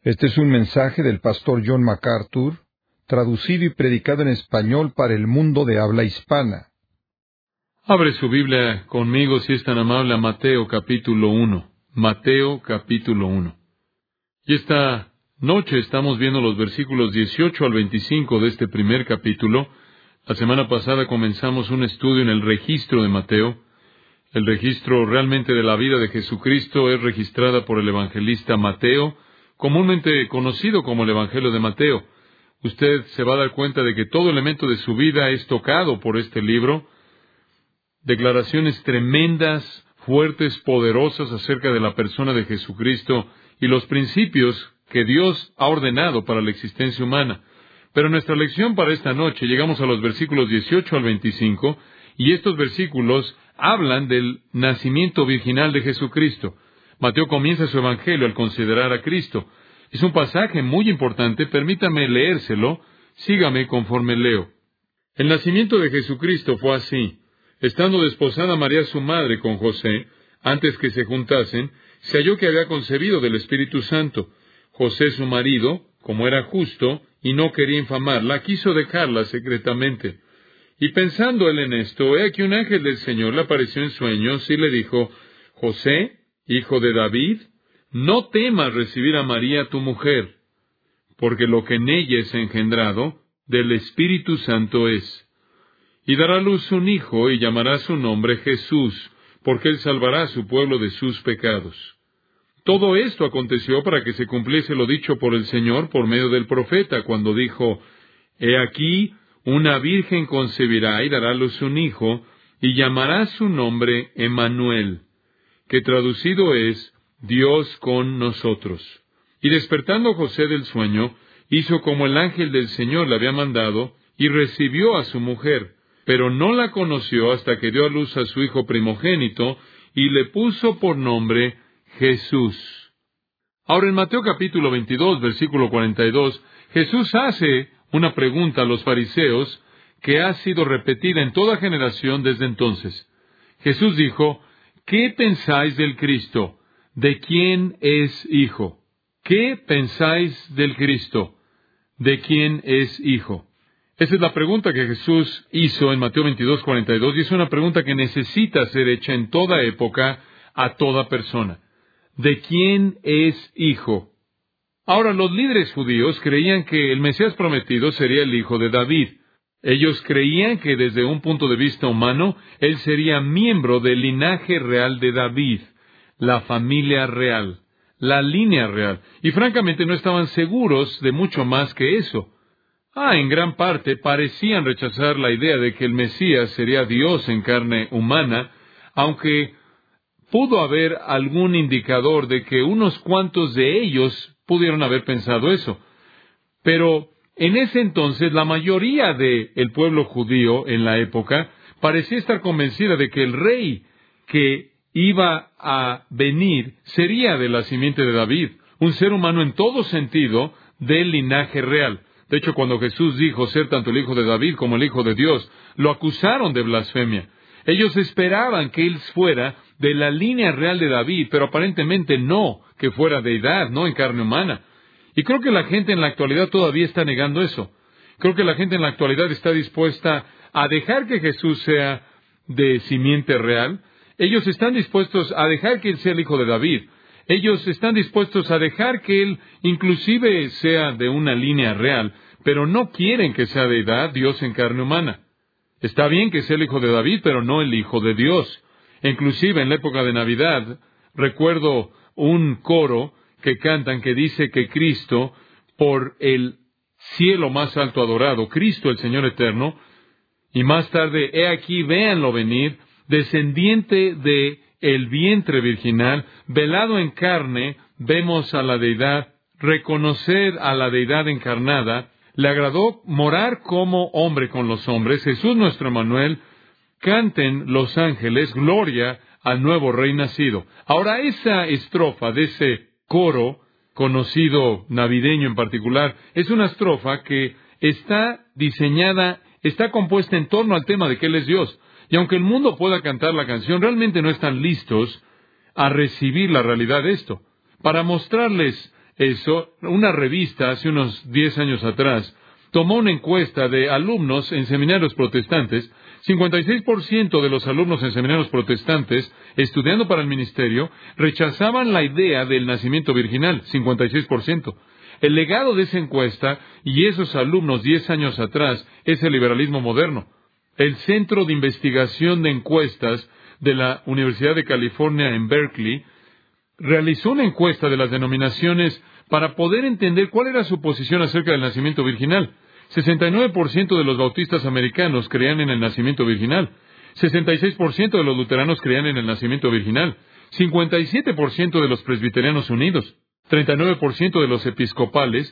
Este es un mensaje del pastor John MacArthur, traducido y predicado en español para el mundo de habla hispana. Abre su Biblia conmigo, si es tan amable, a Mateo capítulo 1. Mateo capítulo 1. Y esta noche estamos viendo los versículos 18 al 25 de este primer capítulo. La semana pasada comenzamos un estudio en el registro de Mateo. El registro realmente de la vida de Jesucristo es registrada por el evangelista Mateo, comúnmente conocido como el Evangelio de Mateo. Usted se va a dar cuenta de que todo elemento de su vida es tocado por este libro. Declaraciones tremendas, fuertes, poderosas acerca de la persona de Jesucristo y los principios que Dios ha ordenado para la existencia humana. Pero en nuestra lección para esta noche llegamos a los versículos 18 al 25, y estos versículos hablan del nacimiento virginal de Jesucristo. Mateo comienza su evangelio al considerar a Cristo. Es un pasaje muy importante, permítame leérselo, sígame conforme leo. El nacimiento de Jesucristo fue así. Estando desposada María su madre con José, antes que se juntasen, se halló que había concebido del Espíritu Santo. José su marido, como era justo y no quería infamarla, quiso dejarla secretamente. Y pensando él en esto, he aquí un ángel del Señor le apareció en sueños y le dijo: José, hijo de David, no temas recibir a María tu mujer, porque lo que en ella es engendrado del Espíritu Santo es. Y dará a luz un hijo, y llamará su nombre Jesús, porque él salvará a su pueblo de sus pecados. Todo esto aconteció para que se cumpliese lo dicho por el Señor por medio del profeta, cuando dijo: He aquí, una virgen concebirá y dará a luz un hijo, y llamará su nombre Emmanuel, que traducido es Dios con nosotros. Y despertando José del sueño, hizo como el ángel del Señor le había mandado, y recibió a su mujer, pero no la conoció hasta que dio a luz a su hijo primogénito, y le puso por nombre Jesús. Ahora en Mateo capítulo 22, versículo 42, Jesús hace una pregunta a los fariseos que ha sido repetida en toda generación desde entonces. Jesús dijo: ¿Qué pensáis del Cristo? ¿De quién es hijo? ¿Qué pensáis del Cristo? ¿De quién es hijo? Esa es la pregunta que Jesús hizo en Mateo 22, 42, y es una pregunta que necesita ser hecha en toda época a toda persona. ¿De quién es hijo? Ahora, los líderes judíos creían que el Mesías prometido sería el hijo de David. Ellos creían que desde un punto de vista humano, él sería miembro del linaje real de David, la familia real, la línea real, y francamente no estaban seguros de mucho más que eso. En gran parte parecían rechazar la idea de que el Mesías sería Dios en carne humana, aunque pudo haber algún indicador de que unos cuantos de ellos pudieron haber pensado eso. Pero en ese entonces la mayoría del pueblo judío en la época parecía estar convencida de que el rey que iba a venir sería de la simiente de David, un ser humano en todo sentido del linaje real. De hecho, cuando Jesús dijo ser tanto el hijo de David como el hijo de Dios, lo acusaron de blasfemia. Ellos esperaban que él fuera de la línea real de David, pero aparentemente no, que fuera deidad, no en carne humana. Y creo que la gente en la actualidad todavía está negando eso. Creo que la gente en la actualidad está dispuesta a dejar que Jesús sea de simiente real. Ellos están dispuestos a dejar que él sea el hijo de David. Ellos están dispuestos a dejar que él inclusive sea de una línea real, pero no quieren que sea deidad, Dios en carne humana. Está bien que sea el hijo de David, pero no el hijo de Dios. Inclusive en la época de Navidad, recuerdo un coro que cantan que dice que Cristo, por el cielo más alto adorado, Cristo el Señor eterno, y más tarde, he aquí, véanlo venir, descendiente de el vientre virginal, velado en carne, vemos a la deidad, reconocer a la deidad encarnada, le agradó morar como hombre con los hombres, Jesús nuestro Emmanuel, canten los ángeles, gloria al nuevo rey nacido. Ahora, esa estrofa de ese coro, conocido navideño en particular, es una estrofa que está diseñada, está compuesta en torno al tema de que Él es Dios. Y aunque el mundo pueda cantar la canción, realmente no están listos a recibir la realidad de esto. Para mostrarles eso, una revista hace unos 10 años atrás tomó una encuesta de alumnos en seminarios protestantes. 56% de los alumnos en seminarios protestantes, estudiando para el ministerio, rechazaban la idea del nacimiento virginal. 56%. El legado de esa encuesta y esos alumnos 10 años atrás es el liberalismo moderno. El Centro de Investigación de Encuestas de la Universidad de California en Berkeley realizó una encuesta de las denominaciones para poder entender cuál era su posición acerca del nacimiento virginal. 69% de los bautistas americanos creían en el nacimiento virginal. 66% de los luteranos creían en el nacimiento virginal. 57% de los presbiterianos unidos. 39% de los episcopales,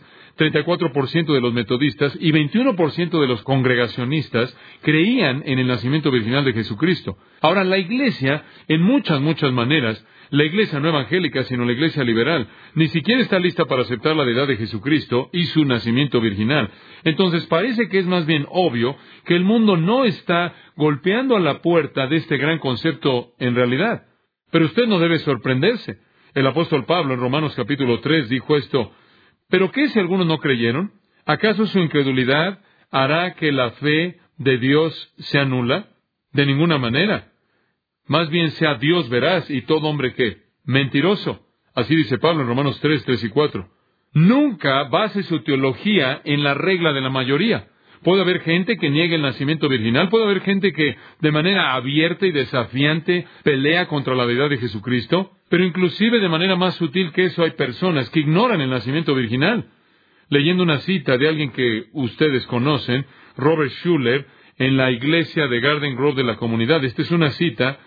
34% de los metodistas y 21% de los congregacionistas creían en el nacimiento virginal de Jesucristo. Ahora, la Iglesia, en muchas maneras, la Iglesia no evangélica, sino la Iglesia liberal, ni siquiera está lista para aceptar la deidad de Jesucristo y su nacimiento virginal. Entonces, parece que es más bien obvio que el mundo no está golpeando a la puerta de este gran concepto en realidad. Pero usted no debe sorprenderse. El apóstol Pablo en Romanos capítulo 3 dijo esto: ¿pero qué si algunos no creyeron? ¿Acaso su incredulidad hará que la fe de Dios sea nula? De ninguna manera. Más bien sea Dios veraz y todo hombre ¿qué? Mentiroso. Así dice Pablo en Romanos 3 y 4. Nunca base su teología en la regla de la mayoría. Puede haber gente que niegue el nacimiento virginal, puede haber gente que de manera abierta y desafiante pelea contra la deidad de Jesucristo, pero inclusive de manera más sutil que eso hay personas que ignoran el nacimiento virginal. Leyendo una cita de alguien que ustedes conocen, Robert Schuller, en la iglesia de Garden Grove de la comunidad. Esta es una cita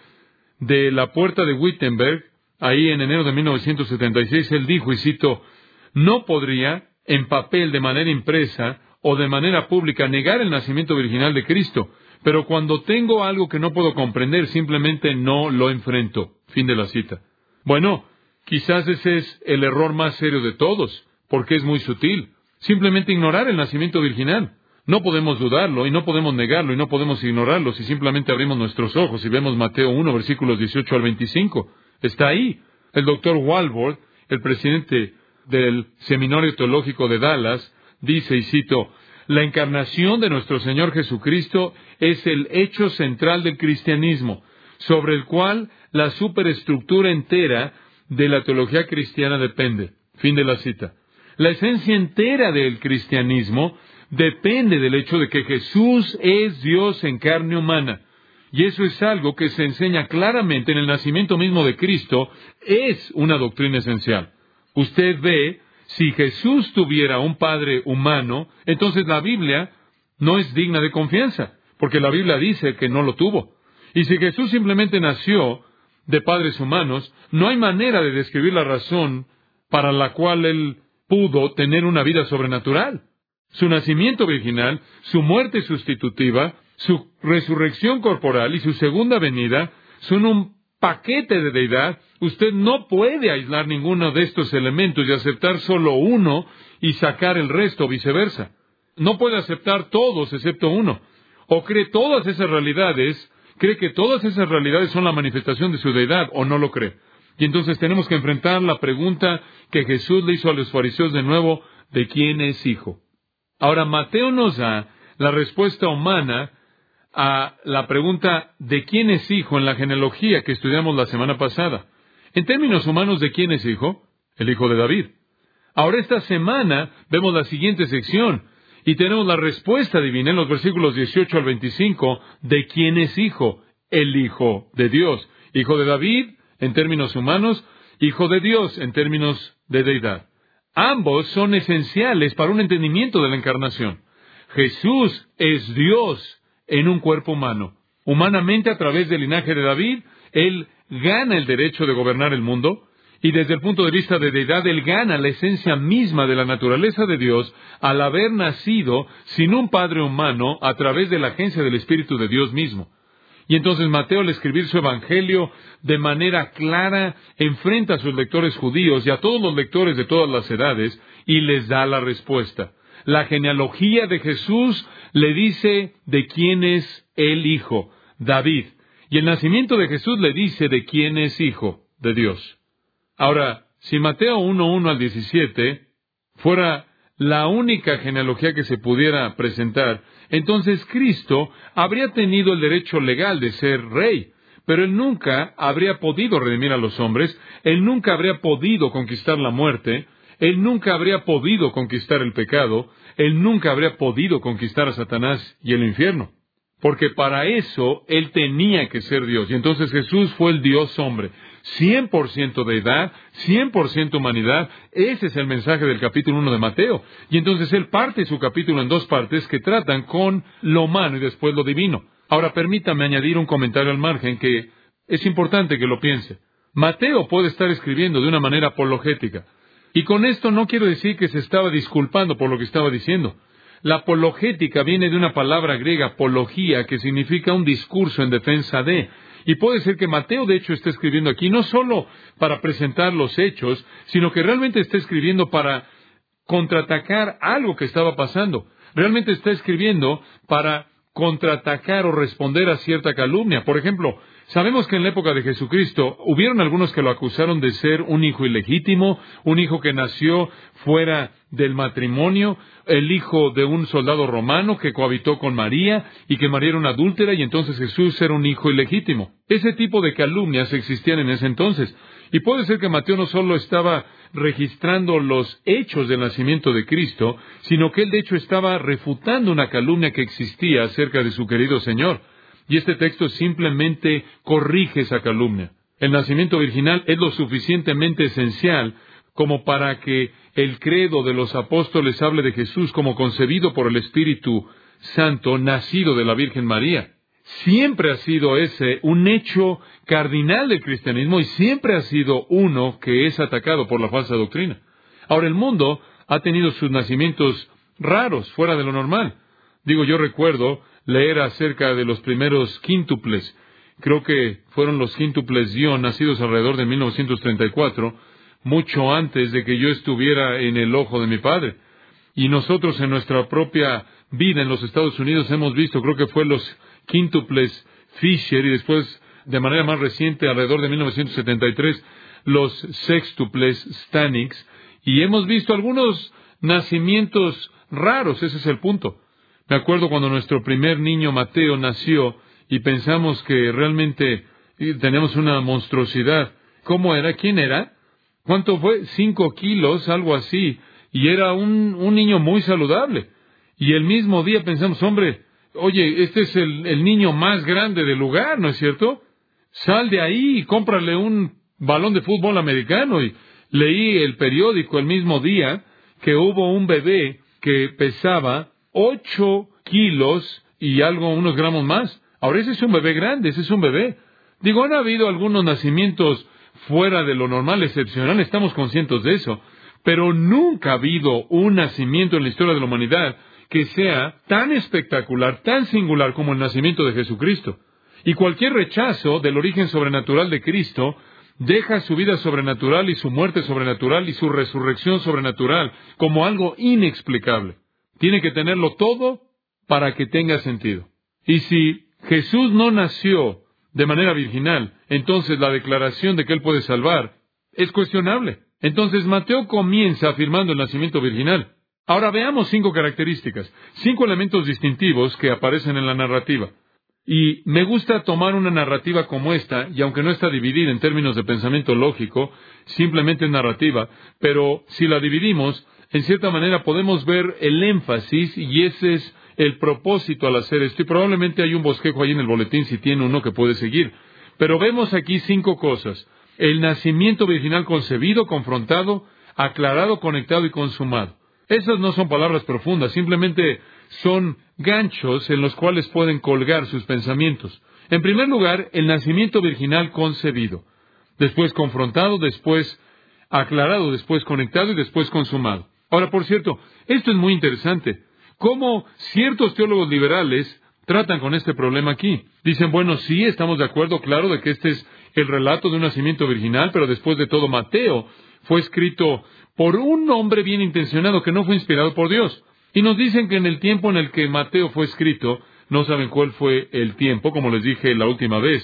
de la puerta de Wittenberg, ahí en enero de 1976. Él dijo, y cito: no podría, en papel de manera impresa o de manera pública, negar el nacimiento virginal de Cristo, pero cuando tengo algo que no puedo comprender, simplemente no lo enfrento. Fin de la cita. Bueno, quizás ese es el error más serio de todos, porque es muy sutil. Simplemente ignorar el nacimiento virginal. No podemos dudarlo, y no podemos negarlo, y no podemos ignorarlo si simplemente abrimos nuestros ojos y vemos Mateo 1, versículos 18 al 25. Está ahí. El doctor Walvoord, el presidente del Seminario Teológico de Dallas, dice, y cito: la encarnación de nuestro Señor Jesucristo es el hecho central del cristianismo, sobre el cual la superestructura entera de la teología cristiana depende. Fin de la cita. La esencia entera del cristianismo depende del hecho de que Jesús es Dios en carne humana. Y eso es algo que se enseña claramente en el nacimiento mismo de Cristo. Es una doctrina esencial. Usted ve, si Jesús tuviera un padre humano, entonces la Biblia no es digna de confianza, porque la Biblia dice que no lo tuvo. Y si Jesús simplemente nació de padres humanos, no hay manera de describir la razón para la cual Él pudo tener una vida sobrenatural. Su nacimiento virginal, su muerte sustitutiva, su resurrección corporal y su segunda venida son un paquete de deidad. Usted no puede aislar ninguno de estos elementos y aceptar solo uno y sacar el resto, o viceversa. No puede aceptar todos excepto uno. O cree todas esas realidades, cree que todas esas realidades son la manifestación de su deidad, o no lo cree. Y entonces tenemos que enfrentar la pregunta que Jesús le hizo a los fariseos de nuevo: ¿de quién es hijo? Ahora, Mateo nos da la respuesta humana a la pregunta ¿de quién es hijo? En la genealogía que estudiamos la semana pasada. En términos humanos, ¿de quién es hijo? El hijo de David. Ahora, esta semana vemos la siguiente sección y tenemos la respuesta divina en los versículos 18 al 25. ¿De quién es hijo? El hijo de Dios. Hijo de David, en términos humanos, hijo de Dios, en términos de deidad. Ambos son esenciales para un entendimiento de la encarnación. Jesús es Dios en un cuerpo humano. Humanamente, a través del linaje de David, Él gana el derecho de gobernar el mundo, y desde el punto de vista de deidad, Él gana la esencia misma de la naturaleza de Dios al haber nacido sin un padre humano a través de la agencia del Espíritu de Dios mismo. Y entonces Mateo, al escribir su evangelio de manera clara, enfrenta a sus lectores judíos y a todos los lectores de todas las edades y les da la respuesta. La genealogía de Jesús le dice de quién es el hijo, David. Y el nacimiento de Jesús le dice de quién es hijo de Dios. Ahora, si Mateo 1:1 al 17 fuera la única genealogía que se pudiera presentar, entonces Cristo habría tenido el derecho legal de ser rey, pero Él nunca habría podido redimir a los hombres, Él nunca habría podido conquistar la muerte, Él nunca habría podido conquistar el pecado, Él nunca habría podido conquistar a Satanás y el infierno. Porque para eso Él tenía que ser Dios. Y entonces Jesús fue el Dios hombre. 100% deidad, 100% humanidad. Ese es el mensaje del capítulo 1 de Mateo. Y entonces Él parte su capítulo en dos partes que tratan con lo humano y después lo divino. Ahora permítame añadir un comentario al margen que es importante que lo piense. Mateo puede estar escribiendo de una manera apologética. Y con esto no quiero decir que se estaba disculpando por lo que estaba diciendo. La apologética viene de una palabra griega, apología, que significa un discurso en defensa de. Y puede ser que Mateo, de hecho, esté escribiendo aquí no solo para presentar los hechos, sino que realmente está escribiendo para contraatacar algo que estaba pasando. Realmente está escribiendo para contraatacar o responder a cierta calumnia. Por ejemplo, sabemos que en la época de Jesucristo hubieron algunos que lo acusaron de ser un hijo ilegítimo, un hijo que nació fuera del matrimonio, el hijo de un soldado romano que cohabitó con María y que María era una adúltera y entonces Jesús era un hijo ilegítimo. Ese tipo de calumnias existían en ese entonces. Y puede ser que Mateo no solo estaba registrando los hechos del nacimiento de Cristo, sino que él de hecho estaba refutando una calumnia que existía acerca de su querido Señor. Y este texto simplemente corrige esa calumnia. El nacimiento virginal es lo suficientemente esencial como para que el credo de los apóstoles hable de Jesús como concebido por el Espíritu Santo, nacido de la Virgen María. Siempre ha sido ese un hecho cardinal del cristianismo y siempre ha sido uno que es atacado por la falsa doctrina. Ahora, el mundo ha tenido sus nacimientos raros, fuera de lo normal. Yo recuerdo leer acerca de los primeros quíntuples. Creo que fueron los quíntuples Dion, nacidos alrededor de 1934, mucho antes de que yo estuviera en el ojo de mi padre. Y nosotros en nuestra propia vida en los Estados Unidos hemos visto, creo que fue los quíntuples Fisher y después, de manera más reciente, alrededor de 1973, los sextuples Stanix. Y hemos visto algunos nacimientos raros, ese es el punto. Me acuerdo cuando nuestro primer niño Mateo nació y pensamos que realmente tenemos una monstruosidad. ¿Cómo era? ¿Quién era? ¿Cuánto fue? 5 kilos, algo así. Y era un niño muy saludable. Y el mismo día pensamos, oye, este es el niño más grande del lugar, ¿no es cierto? Sal de ahí y cómprale un balón de fútbol americano. Y leí el periódico el mismo día que hubo un bebé que pesaba 8 kilos y algo, unos gramos más. Ahora ese es un bebé grande, ese es un bebé. Han habido algunos nacimientos fuera de lo normal, excepcional, estamos conscientes de eso, pero nunca ha habido un nacimiento en la historia de la humanidad que sea tan espectacular, tan singular como el nacimiento de Jesucristo. Y cualquier rechazo del origen sobrenatural de Cristo deja su vida sobrenatural y su muerte sobrenatural y su resurrección sobrenatural como algo inexplicable. Tiene que tenerlo todo para que tenga sentido. Y si Jesús no nació de manera virginal, entonces la declaración de que Él puede salvar es cuestionable. Entonces Mateo comienza afirmando el nacimiento virginal. Ahora veamos 5 características, 5 elementos distintivos que aparecen en la narrativa. Y me gusta tomar una narrativa como esta, y aunque no está dividida en términos de pensamiento lógico, simplemente es narrativa, pero si la dividimos, en cierta manera podemos ver el énfasis, y ese es el propósito al hacer esto. Y probablemente hay un bosquejo ahí en el boletín si tiene uno que puede seguir. Pero vemos aquí 5 cosas. El nacimiento virginal concebido, confrontado, aclarado, conectado y consumado. Esas no son palabras profundas, simplemente son ganchos en los cuales pueden colgar sus pensamientos. En primer lugar, el nacimiento virginal concebido. Después confrontado, después aclarado, después conectado y después consumado. Ahora, por cierto, esto es muy interesante. ¿Cómo ciertos teólogos liberales tratan con este problema aquí? Dicen, sí, estamos de acuerdo, claro, de que este es el relato de un nacimiento virginal, pero después de todo, Mateo fue escrito por un hombre bien intencionado que no fue inspirado por Dios. Y nos dicen que en el tiempo en el que Mateo fue escrito, no saben cuál fue el tiempo, como les dije la última vez.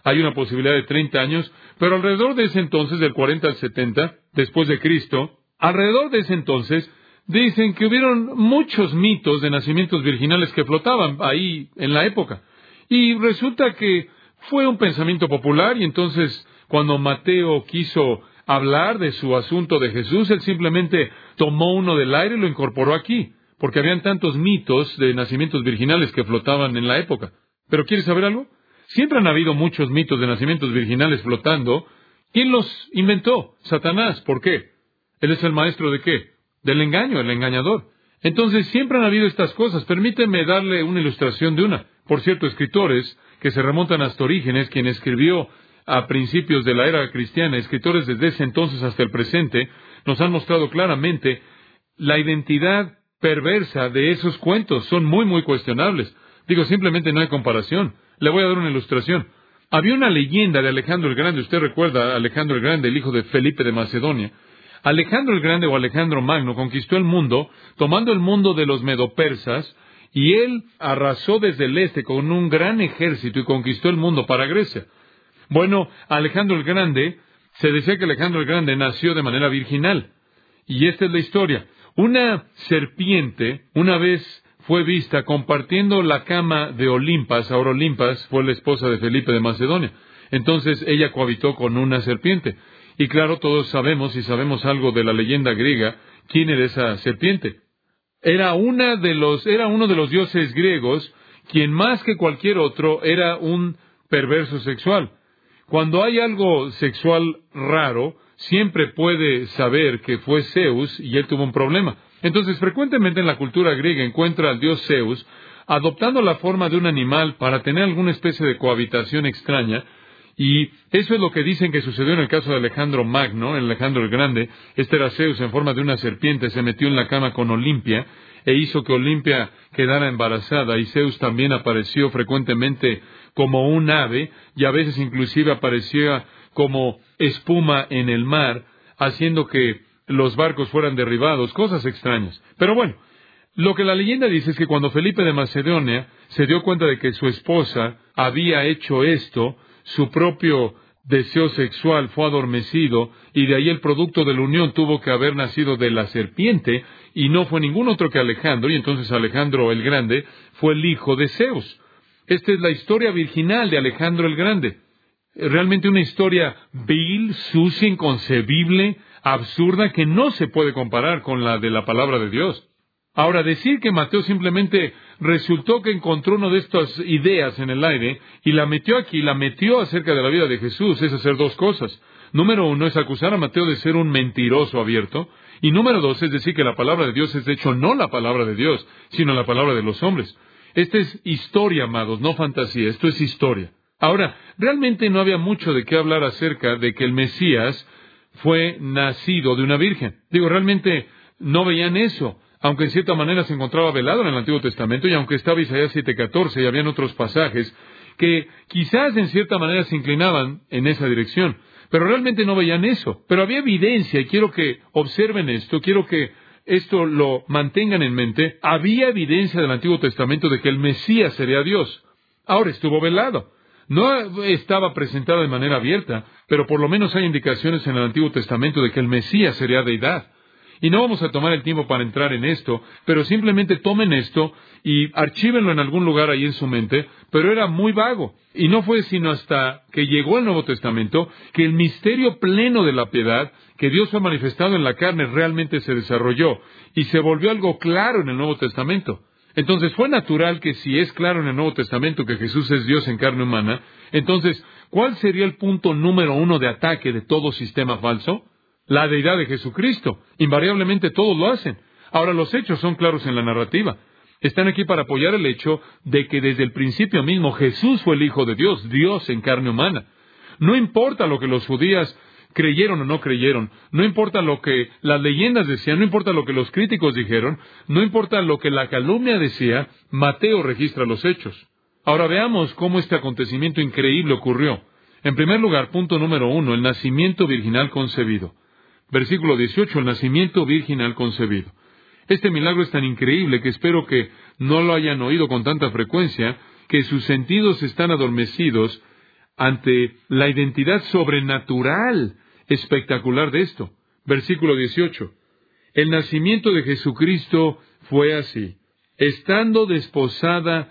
Hay una posibilidad de 30 años, pero alrededor de ese entonces, del 40 al 70, después de Cristo, alrededor de ese entonces, dicen que hubieron muchos mitos de nacimientos virginales que flotaban ahí en la época. Y resulta que fue un pensamiento popular, y entonces cuando Mateo quiso hablar de su asunto de Jesús, él simplemente tomó uno del aire y lo incorporó aquí, porque habían tantos mitos de nacimientos virginales que flotaban en la época. ¿Pero quieres saber algo? Siempre han habido muchos mitos de nacimientos virginales flotando. ¿Quién los inventó? Satanás. ¿Por qué? ¿Él es el maestro de qué? Del engaño, el engañador. Entonces, siempre han habido estas cosas. Permíteme darle una ilustración de una. Por cierto, escritores que se remontan hasta Orígenes, quien escribió a principios de la era cristiana, escritores desde ese entonces hasta el presente, nos han mostrado claramente la identidad perversa de esos cuentos. Son muy, muy cuestionables. Digo, simplemente no hay comparación. Le voy a dar una ilustración. Había una leyenda de Alejandro el Grande. Usted recuerda a Alejandro el Grande, el hijo de Felipe de Macedonia. Alejandro el Grande o Alejandro Magno conquistó el mundo, tomando el mundo de los medopersas, y él arrasó desde el este con un gran ejército y conquistó el mundo para Grecia. Bueno, Alejandro el Grande, se decía que Alejandro el Grande nació de manera virginal. Y esta es la historia. Una serpiente una vez fue vista compartiendo la cama de Olimpas. Ahora Olimpas fue la esposa de Felipe de Macedonia. Entonces ella cohabitó con una serpiente. Y claro, todos sabemos, y sabemos algo de la leyenda griega, quién era esa serpiente. Era uno de los dioses griegos, quien más que cualquier otro era un perverso sexual. Cuando hay algo sexual raro, siempre puede saber que fue Zeus y él tuvo un problema. Entonces, frecuentemente en la cultura griega encuentra al dios Zeus adoptando la forma de un animal para tener alguna especie de cohabitación extraña. Y eso es lo que dicen que sucedió en el caso de Alejandro Magno, en Alejandro el Grande. Este era Zeus en forma de una serpiente, se metió en la cama con Olimpia e hizo que Olimpia quedara embarazada, y Zeus también apareció frecuentemente como un ave, y a veces inclusive aparecía como espuma en el mar, haciendo que los barcos fueran derribados, cosas extrañas. Pero bueno, lo que la leyenda dice es que cuando Felipe de Macedonia se dio cuenta de que su esposa había hecho esto, su propio deseo sexual fue adormecido, y de ahí el producto de la unión tuvo que haber nacido de la serpiente, y no fue ningún otro que Alejandro, y entonces Alejandro el Grande fue el hijo de Zeus. Esta es la historia virginal de Alejandro el Grande. Realmente una historia vil, sucia, inconcebible, absurda, que no se puede comparar con la de la palabra de Dios. Ahora, decir que Mateo simplemente resultó que encontró una de estas ideas en el aire y la metió aquí, la metió acerca de la vida de Jesús, es hacer dos cosas. Número uno es acusar a Mateo de ser un mentiroso abierto, y número dos es decir que la palabra de Dios es de hecho no la palabra de Dios, sino la palabra de los hombres. Esta es historia, amados, no fantasía, esto es historia. Ahora, realmente no había mucho de qué hablar acerca de que el Mesías fue nacido de una virgen. Realmente no veían eso, aunque en cierta manera se encontraba velado en el Antiguo Testamento, y aunque estaba Isaías 7:14 y habían otros pasajes que quizás en cierta manera se inclinaban en esa dirección, pero realmente no veían eso. Pero había evidencia, y quiero que observen esto, quiero que esto lo mantengan en mente. Había evidencia del Antiguo Testamento de que el Mesías sería Dios. Ahora estuvo velado. No estaba presentado de manera abierta, pero por lo menos hay indicaciones en el Antiguo Testamento de que el Mesías sería deidad. Y no vamos a tomar el tiempo para entrar en esto, pero simplemente tomen esto y archívenlo en algún lugar ahí en su mente, pero era muy vago. Y no fue sino hasta que llegó el Nuevo Testamento que el misterio pleno de la piedad, que Dios fue manifestado en la carne, realmente se desarrolló y se volvió algo claro en el Nuevo Testamento. Entonces fue natural que si es claro en el Nuevo Testamento que Jesús es Dios en carne humana, entonces, ¿cuál sería el punto número uno de ataque de todo sistema falso? La deidad de Jesucristo. Invariablemente todos lo hacen. Ahora, los hechos son claros en la narrativa. Están aquí para apoyar el hecho de que desde el principio mismo Jesús fue el Hijo de Dios, Dios en carne humana. No importa lo que los judíos creyeron o no creyeron, no importa lo que las leyendas decían, no importa lo que los críticos dijeron, no importa lo que la calumnia decía, Mateo registra los hechos. Ahora veamos cómo este acontecimiento increíble ocurrió. En primer lugar, punto número 1, el nacimiento virginal concebido. Versículo 18, el nacimiento virginal concebido. Este milagro es tan increíble que espero que no lo hayan oído con tanta frecuencia, que sus sentidos están adormecidos ante la identidad sobrenatural espectacular de esto. Versículo 18. El nacimiento de Jesucristo fue así. Estando desposada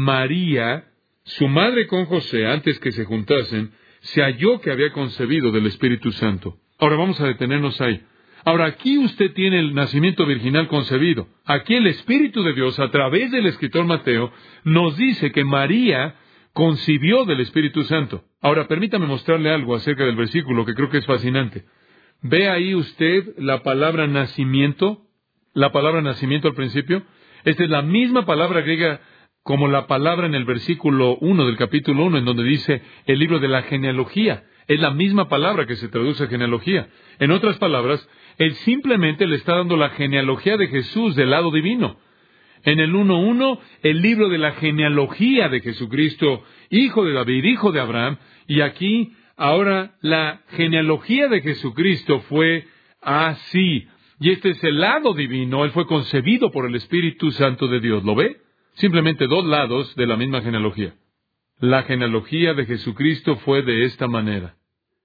María, su madre con José, antes que se juntasen, se halló que había concebido del Espíritu Santo. Ahora vamos a detenernos ahí. Ahora aquí usted tiene el nacimiento virginal concebido. Aquí el Espíritu de Dios, a través del escritor Mateo, nos dice que María concibió del Espíritu Santo. Ahora permítame mostrarle algo acerca del versículo que creo que es fascinante. ¿Ve ahí usted la palabra nacimiento? La palabra nacimiento al principio. Esta es la misma palabra griega como la palabra en el versículo 1 del capítulo 1, en donde dice el libro de la genealogía. Es la misma palabra que se traduce genealogía. En otras palabras, él simplemente le está dando la genealogía de Jesús del lado divino. En el 1:1, el libro de la genealogía de Jesucristo, hijo de David, hijo de Abraham, y aquí, ahora, la genealogía de Jesucristo fue así. Y este es el lado divino, él fue concebido por el Espíritu Santo de Dios. ¿Lo ve? Simplemente dos lados de la misma genealogía. La genealogía de Jesucristo fue de esta manera.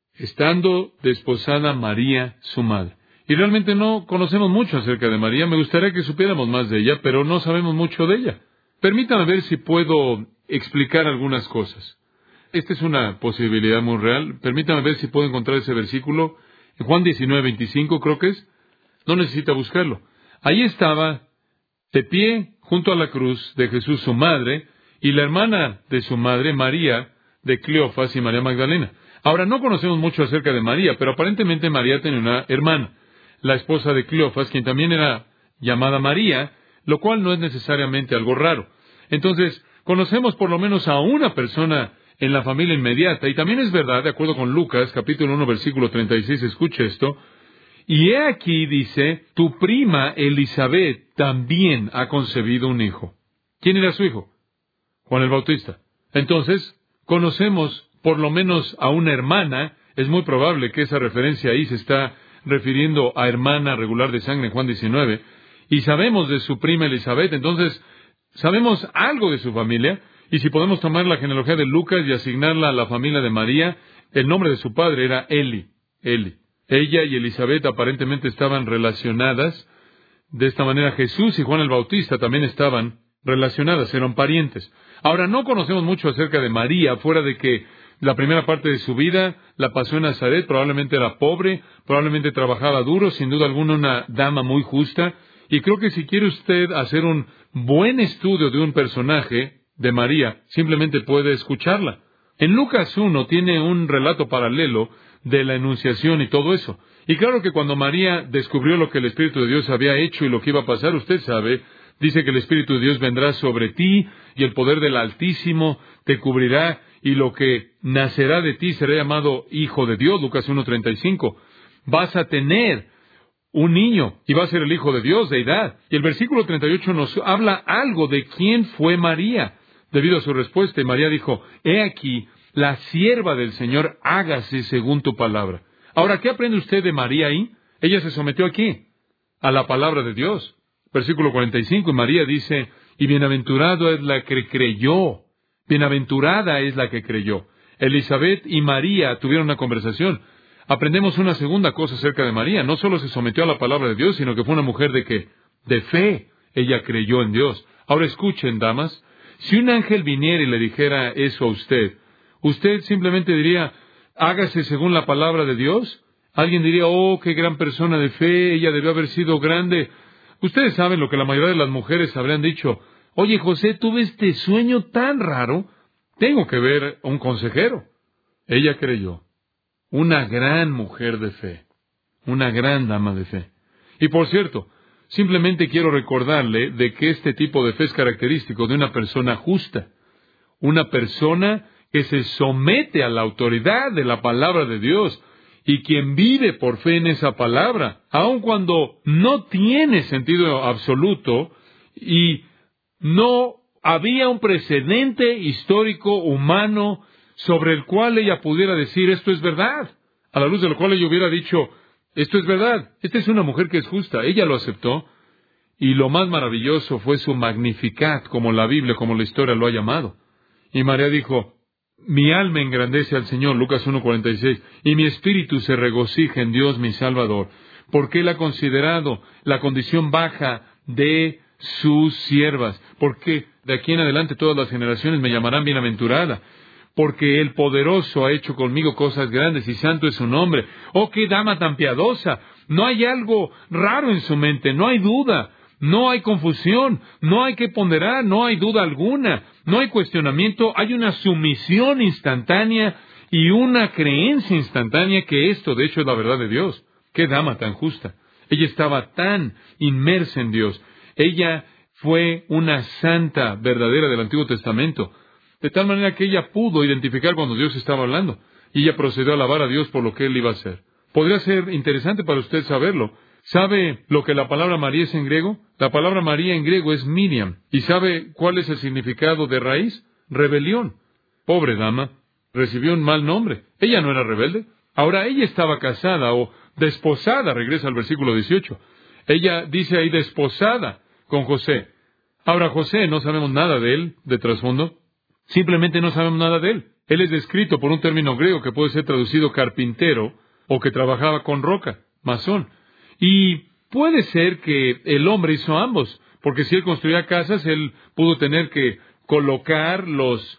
Estando desposada María, su madre. Y realmente no conocemos mucho acerca de María. Me gustaría que supiéramos más de ella, pero no sabemos mucho de ella. Permítame ver si puedo explicar algunas cosas. Esta es una posibilidad muy real. Permítame ver si puedo encontrar ese versículo. En Juan 19:25 creo que es. No necesita buscarlo. Ahí estaba, de pie, junto a la cruz de Jesús, su madre, y la hermana de su madre, María, de Cleofas y María Magdalena. Ahora, no conocemos mucho acerca de María, pero aparentemente María tenía una hermana, la esposa de Cleofas, quien también era llamada María, lo cual no es necesariamente algo raro. Entonces, conocemos por lo menos a una persona en la familia inmediata, y también es verdad, de acuerdo con Lucas, capítulo 1, versículo 36, escuche esto, y he aquí, dice, tu prima Elizabeth también ha concebido un hijo. ¿Quién era su hijo? Juan el Bautista. Entonces, conocemos por lo menos a una hermana. Es muy probable que esa referencia ahí se está refiriendo a hermana regular de sangre en Juan 19. Y sabemos de su prima Elizabeth, entonces sabemos algo de su familia. Y si podemos tomar la genealogía de Lucas y asignarla a la familia de María, el nombre de su padre era Eli. Ella y Elizabeth aparentemente estaban relacionadas. De esta manera Jesús y Juan el Bautista también estaban relacionadas, eran parientes. Ahora, no conocemos mucho acerca de María, fuera de que la primera parte de su vida la pasó en Nazaret. Probablemente era pobre, probablemente trabajaba duro, sin duda alguna una dama muy justa. Y creo que si quiere usted hacer un buen estudio de un personaje de María, simplemente puede escucharla. En Lucas 1 tiene un relato paralelo de la Anunciación y todo eso. Y claro que cuando María descubrió lo que el Espíritu de Dios había hecho y lo que iba a pasar, usted sabe, dice que el Espíritu de Dios vendrá sobre ti y el poder del Altísimo te cubrirá y lo que nacerá de ti será llamado Hijo de Dios, Lucas 1:35. Vas a tener un niño y va a ser el Hijo de Dios, deidad. Y el versículo 38 nos habla algo de quién fue María. Debido a su respuesta, y María dijo, he aquí, la sierva del Señor, hágase según tu palabra. Ahora, ¿qué aprende usted de María ahí? Ella se sometió aquí, a la palabra de Dios. Versículo 45, y María dice, y bienaventurado es la que creyó. Bienaventurada es la que creyó. Elizabeth y María tuvieron una conversación. Aprendemos una segunda cosa acerca de María. No solo se sometió a la palabra de Dios, sino que fue una mujer de ¿qué? De fe. Ella creyó en Dios. Ahora escuchen, damas. Si un ángel viniera y le dijera eso a usted, usted simplemente diría, hágase según la palabra de Dios. Alguien diría, oh, qué gran persona de fe, ella debió haber sido grande. Ustedes saben lo que la mayoría de las mujeres habrían dicho. Oye, José, tuve este sueño tan raro. Tengo que ver a un consejero. Ella creyó. Una gran mujer de fe. Una gran dama de fe. Y por cierto, simplemente quiero recordarle de que este tipo de fe es característico de una persona justa. Una persona que se somete a la autoridad de la palabra de Dios y quien vive por fe en esa palabra, aun cuando no tiene sentido absoluto y no había un precedente histórico humano sobre el cual ella pudiera decir esto es verdad, a la luz de lo cual ella hubiera dicho esto es verdad. Esta es una mujer que es justa. Ella lo aceptó y lo más maravilloso fue su Magnificat, como la Biblia, como la historia lo ha llamado. Y María dijo, Mi alma engrandece al Señor, Lucas 1:46, y mi espíritu se regocija en Dios mi Salvador, porque Él ha considerado la condición baja de sus siervas, porque de aquí en adelante todas las generaciones me llamarán bienaventurada, porque el poderoso ha hecho conmigo cosas grandes y santo es su nombre. ¡Oh, qué dama tan piadosa! No hay algo raro en su mente, no hay duda. No hay confusión, no hay que ponderar, no hay duda alguna, no hay cuestionamiento, hay una sumisión instantánea y una creencia instantánea que esto, de hecho, es la verdad de Dios. ¡Qué dama tan justa! Ella estaba tan inmersa en Dios. Ella fue una santa verdadera del Antiguo Testamento, de tal manera que ella pudo identificar cuando Dios estaba hablando, y ella procedió a alabar a Dios por lo que Él iba a hacer. Podría ser interesante para usted saberlo. ¿Sabe lo que la palabra María es en griego? La palabra María en griego es Miriam. ¿Y sabe cuál es el significado de raíz? Rebelión. Pobre dama, recibió un mal nombre. Ella no era rebelde. Ahora ella estaba casada o desposada, regresa al versículo 18. Ella dice ahí desposada con José. Ahora José, no sabemos nada de él, de trasfondo. Simplemente no sabemos nada de él. Él es descrito por un término griego que puede ser traducido carpintero o que trabajaba con roca, masón. Y puede ser que el hombre hizo ambos, porque si él construía casas, él pudo tener que colocar los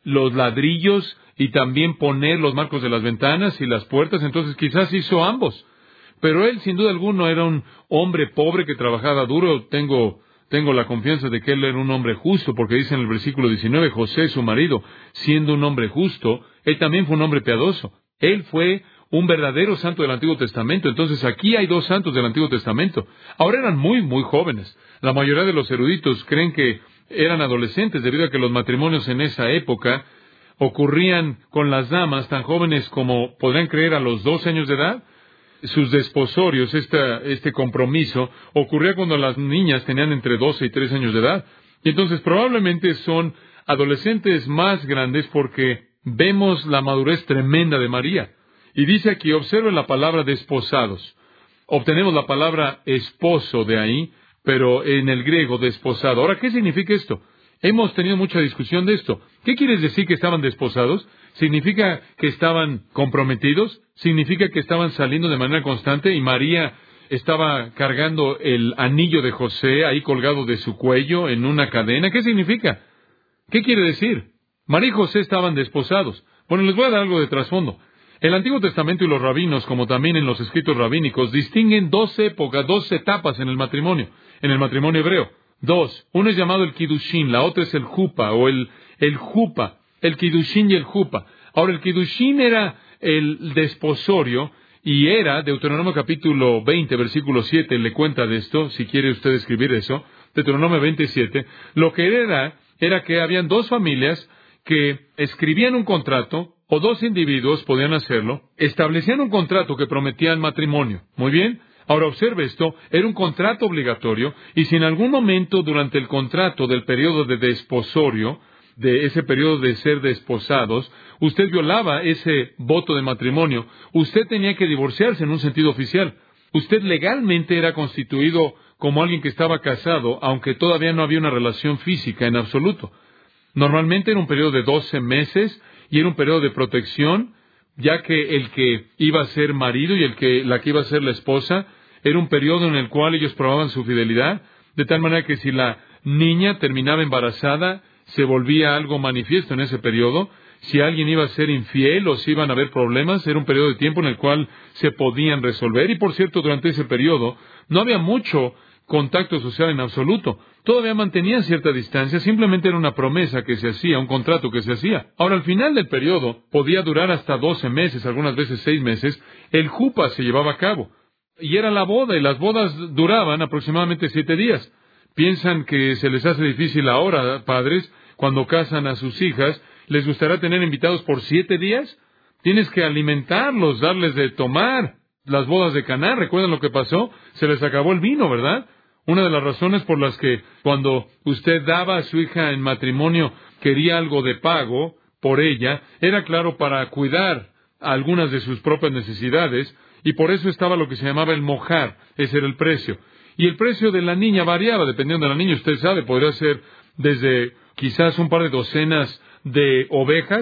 ladrillos y también poner los marcos de las ventanas y las puertas, entonces quizás hizo ambos. Pero él, sin duda alguna, era un hombre pobre que trabajaba duro. Tengo la confianza de que él era un hombre justo, porque dice en el versículo 19, José, su marido, siendo un hombre justo, él también fue un hombre piadoso. Él fue un verdadero santo del Antiguo Testamento. Entonces aquí hay dos santos del Antiguo Testamento. Ahora eran muy, muy jóvenes. La mayoría de los eruditos creen que eran adolescentes, debido a que los matrimonios en esa época ocurrían con las damas tan jóvenes como podrían creer a los 12 años de edad. Sus desposorios, este compromiso, ocurría cuando las niñas tenían entre 12 y 13 años de edad. Y entonces probablemente son adolescentes más grandes porque vemos la madurez tremenda de María. Y dice aquí, observen la palabra desposados. Obtenemos la palabra esposo de ahí, pero en el griego desposado. Ahora, ¿qué significa esto? Hemos tenido mucha discusión de esto. ¿Qué quiere decir que estaban desposados? ¿Significa que estaban comprometidos? ¿Significa que estaban saliendo de manera constante y María estaba cargando el anillo de José ahí colgado de su cuello en una cadena? ¿Qué significa? ¿Qué quiere decir? María y José estaban desposados. Bueno, les voy a dar algo de trasfondo. El Antiguo Testamento y los rabinos, como también en los escritos rabínicos, distinguen dos épocas, dos etapas en el matrimonio hebreo. Dos. Uno es llamado el Kiddushin, la otra es el Jupa, o el Jupa, el Kiddushin y el Jupa. Ahora, el Kiddushin era el desposorio, y era, Deuteronomio capítulo 20, versículo 7, le cuenta de esto, si quiere usted escribir eso, Deuteronomio 27, lo que era que habían dos familias que escribían un contrato, o dos individuos podían hacerlo, establecían un contrato que prometían matrimonio. Muy bien. Ahora observe esto, era un contrato obligatorio, y si en algún momento durante el contrato del periodo de desposorio, de ese periodo de ser desposados, usted violaba ese voto de matrimonio, usted tenía que divorciarse en un sentido oficial. Usted legalmente era constituido como alguien que estaba casado, aunque todavía no había una relación física en absoluto. Normalmente era un periodo de 12 meses, y era un periodo de protección, ya que el que iba a ser marido y la que iba a ser la esposa, era un periodo en el cual ellos probaban su fidelidad, de tal manera que si la niña terminaba embarazada, se volvía algo manifiesto en ese periodo. Si alguien iba a ser infiel o si iban a haber problemas, era un periodo de tiempo en el cual se podían resolver. Y por cierto, durante ese periodo no había mucho contacto social en absoluto. Todavía mantenían cierta distancia, simplemente era una promesa que se hacía, un contrato que se hacía. Ahora, al final del periodo, podía durar hasta 12 meses, algunas veces 6 meses, el jupa se llevaba a cabo. Y era la boda, y las bodas duraban aproximadamente 7 días. ¿Piensan que se les hace difícil ahora, padres, cuando casan a sus hijas, les gustará tener invitados por 7 días? Tienes que alimentarlos, darles de tomar. Las bodas de Caná, ¿recuerdan lo que pasó? Se les acabó el vino, ¿verdad? Una de las razones por las que cuando usted daba a su hija en matrimonio quería algo de pago por ella, era claro para cuidar algunas de sus propias necesidades, y por eso estaba lo que se llamaba el mojar, ese era el precio. Y el precio de la niña variaba dependiendo de la niña, usted sabe, podría ser desde quizás un par de docenas de ovejas,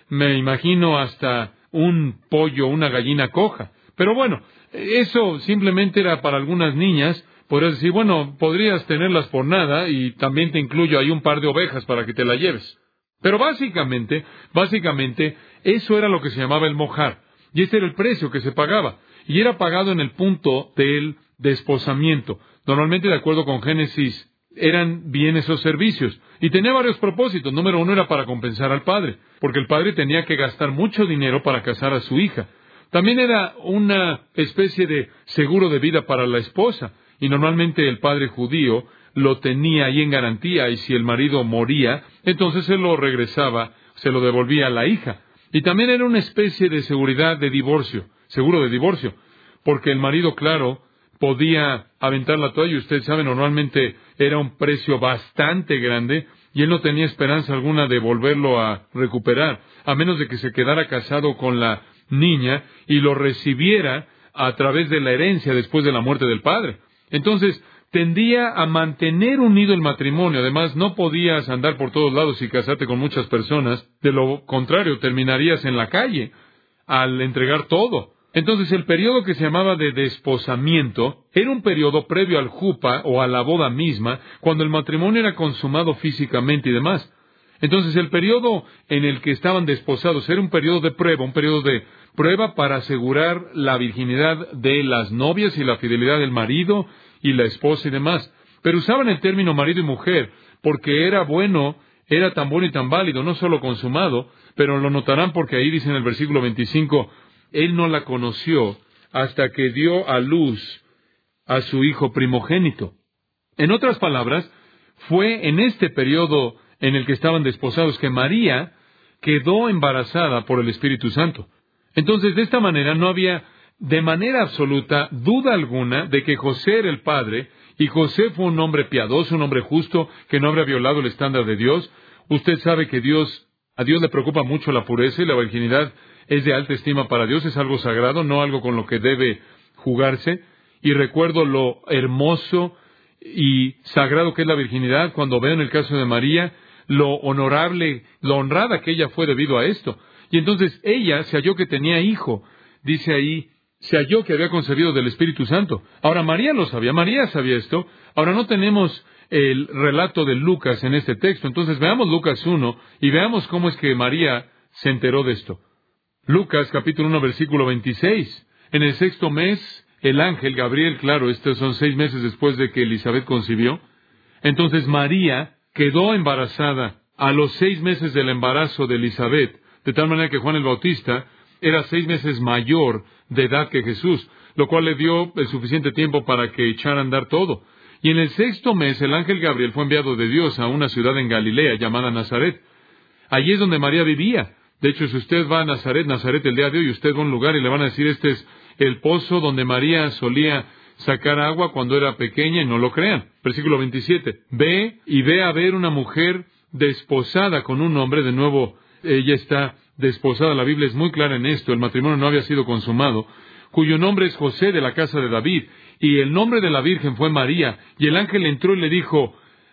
me imagino hasta un pollo, una gallina coja. Pero bueno, eso simplemente era para algunas niñas. Podrías decir, bueno, podrías tenerlas por nada y también te incluyo ahí un par de ovejas para que te la lleves. Pero básicamente, eso era lo que se llamaba el mojar. Y ese era el precio que se pagaba. Y era pagado en el punto del desposamiento. Normalmente, de acuerdo con Génesis, eran bienes o servicios. Y tenía varios propósitos. Número 1 era para compensar al padre, porque el padre tenía que gastar mucho dinero para casar a su hija. También era una especie de seguro de vida para la esposa. Y normalmente el padre judío lo tenía ahí en garantía, y si el marido moría, entonces se lo regresaba, se lo devolvía a la hija. Y también era una especie de seguridad de divorcio, seguro de divorcio, porque el marido, claro, podía aventar la toalla, y usted sabe, normalmente era un precio bastante grande, y él no tenía esperanza alguna de volverlo a recuperar, a menos de que se quedara casado con la niña y lo recibiera a través de la herencia después de la muerte del padre. Entonces, tendía a mantener unido el matrimonio. Además, no podías andar por todos lados y casarte con muchas personas. De lo contrario, terminarías en la calle al entregar todo. Entonces, el periodo que se llamaba de desposamiento era un periodo previo al jupa o a la boda misma, cuando el matrimonio era consumado físicamente y demás. Entonces, el periodo en el que estaban desposados era un periodo de prueba para asegurar la virginidad de las novias y la fidelidad del marido y la esposa y demás. Pero usaban el término marido y mujer porque era tan bueno y tan válido, no solo consumado, pero lo notarán porque ahí dice en el versículo 25, él no la conoció hasta que dio a luz a su hijo primogénito. En otras palabras, fue en este periodo en el que estaban desposados que María quedó embarazada por el Espíritu Santo. Entonces, de esta manera no había de manera absoluta duda alguna de que José era el padre, y José fue un hombre piadoso, un hombre justo, que no habría violado el estándar de Dios. Usted sabe que a Dios le preocupa mucho la pureza, y la virginidad es de alta estima para Dios, es algo sagrado, no algo con lo que debe jugarse. Y recuerdo lo hermoso y sagrado que es la virginidad cuando veo en el caso de María lo honorable, lo honrada que ella fue debido a esto. Y entonces ella se halló que tenía hijo, dice ahí, se halló que había concebido del Espíritu Santo. Ahora María lo sabía, María sabía esto. Ahora no tenemos el relato de Lucas en este texto, entonces veamos Lucas 1 y veamos cómo es que María se enteró de esto. Lucas capítulo 1 versículo 26. En el 6º mes, el ángel Gabriel, claro, estos son 6 meses después de que Elizabeth concibió. Entonces María quedó embarazada a los 6 meses del embarazo de Elizabeth, de tal manera que Juan el Bautista era 6 meses mayor de edad que Jesús, lo cual le dio el suficiente tiempo para que echara a andar todo. Y en el 6º mes, el ángel Gabriel fue enviado de Dios a una ciudad en Galilea llamada Nazaret. Allí es donde María vivía. De hecho, si usted va a Nazaret el día de hoy, usted va a un lugar y le van a decir, este es el pozo donde María solía sacar agua cuando era pequeña, y no lo crean. Versículo 27. Ve a ver una mujer desposada con un hombre. De nuevo, ella está desposada. La Biblia es muy clara en esto. El matrimonio no había sido consumado. Cuyo nombre es José, de la casa de David. Y el nombre de la Virgen fue María. Y el ángel entró y le dijo,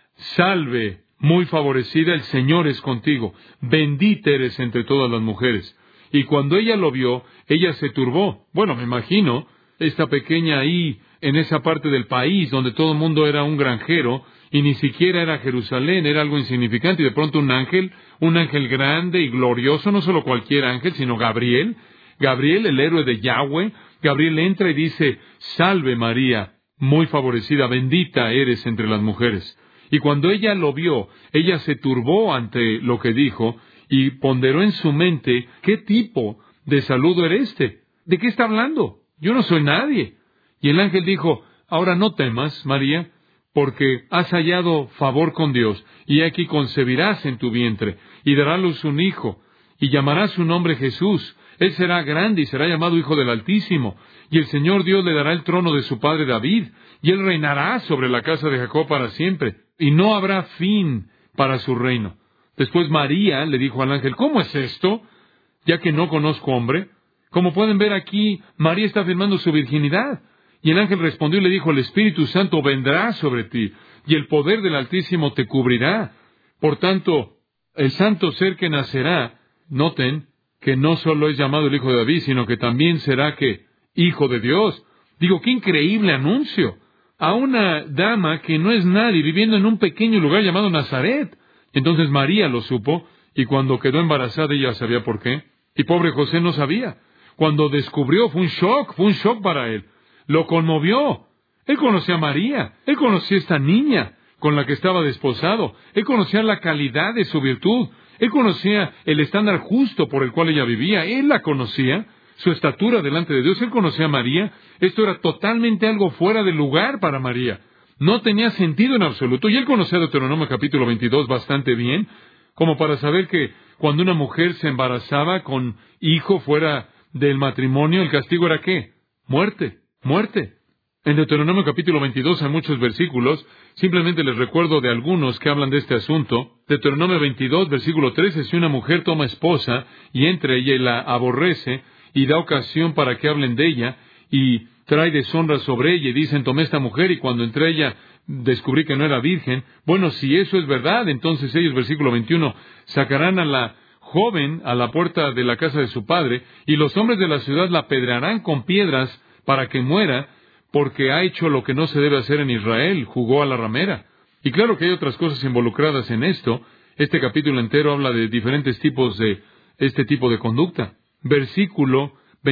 salve, muy favorecida, el Señor es contigo. Bendita eres entre todas las mujeres. Y cuando ella lo vio, ella se turbó. Bueno, me imagino, esta pequeña ahí, en esa parte del país donde todo el mundo era un granjero, y ni siquiera era Jerusalén, era algo insignificante, y de pronto un ángel grande y glorioso, no solo cualquier ángel, sino Gabriel, el héroe de Yahweh. Gabriel entra y dice, salve María, muy favorecida, bendita eres entre las mujeres. Y cuando ella lo vio, ella se turbó ante lo que dijo, y ponderó en su mente, ¿qué tipo de saludo era este? ¿De qué está hablando? Yo no soy nadie. Y el ángel dijo, ahora no temas, María, porque has hallado favor con Dios, y aquí concebirás en tu vientre, y dará a luz un hijo, y llamarás su nombre Jesús. Él será grande y será llamado Hijo del Altísimo, y el Señor Dios le dará el trono de su padre David, y él reinará sobre la casa de Jacob para siempre, y no habrá fin para su reino. Después María le dijo al ángel, ¿cómo es esto? Ya que no conozco hombre. Como pueden ver aquí, María está afirmando su virginidad. Y el ángel respondió y le dijo, el Espíritu Santo vendrá sobre ti, y el poder del Altísimo te cubrirá. Por tanto, el santo ser que nacerá, noten, que no solo es llamado el Hijo de David, sino que también será que Hijo de Dios. Digo, qué increíble anuncio. A una dama que no es nadie, viviendo en un pequeño lugar llamado Nazaret. Entonces María lo supo, y cuando quedó embarazada ella sabía por qué. Y pobre José no sabía. Cuando descubrió fue un shock para él. Lo conmovió. Él conocía a María, él conocía a esta niña con la que estaba desposado, él conocía la calidad de su virtud, él conocía el estándar justo por el cual ella vivía, él la conocía, su estatura delante de Dios, él conocía a María. Esto era totalmente algo fuera de lugar para María. No tenía sentido en absoluto, y él conocía Deuteronomio capítulo 22 bastante bien, como para saber que cuando una mujer se embarazaba con hijo fuera del matrimonio, el castigo era ¿qué? Muerte. En Deuteronomio capítulo 22 hay muchos versículos, simplemente les recuerdo de algunos que hablan de este asunto. Deuteronomio 22, versículo 13, si una mujer toma esposa y entre ella y la aborrece y da ocasión para que hablen de ella y trae deshonra sobre ella y dicen, tomé esta mujer y cuando entré ella descubrí que no era virgen. Bueno, si eso es verdad, entonces ellos, versículo 21, sacarán a la joven a la puerta de la casa de su padre y los hombres de la ciudad la apedrearán con piedras para que muera, porque ha hecho lo que no se debe hacer en Israel, jugó a la ramera. Y claro que hay otras cosas involucradas en esto. Este capítulo entero habla de diferentes tipos de este tipo de conducta. Versículo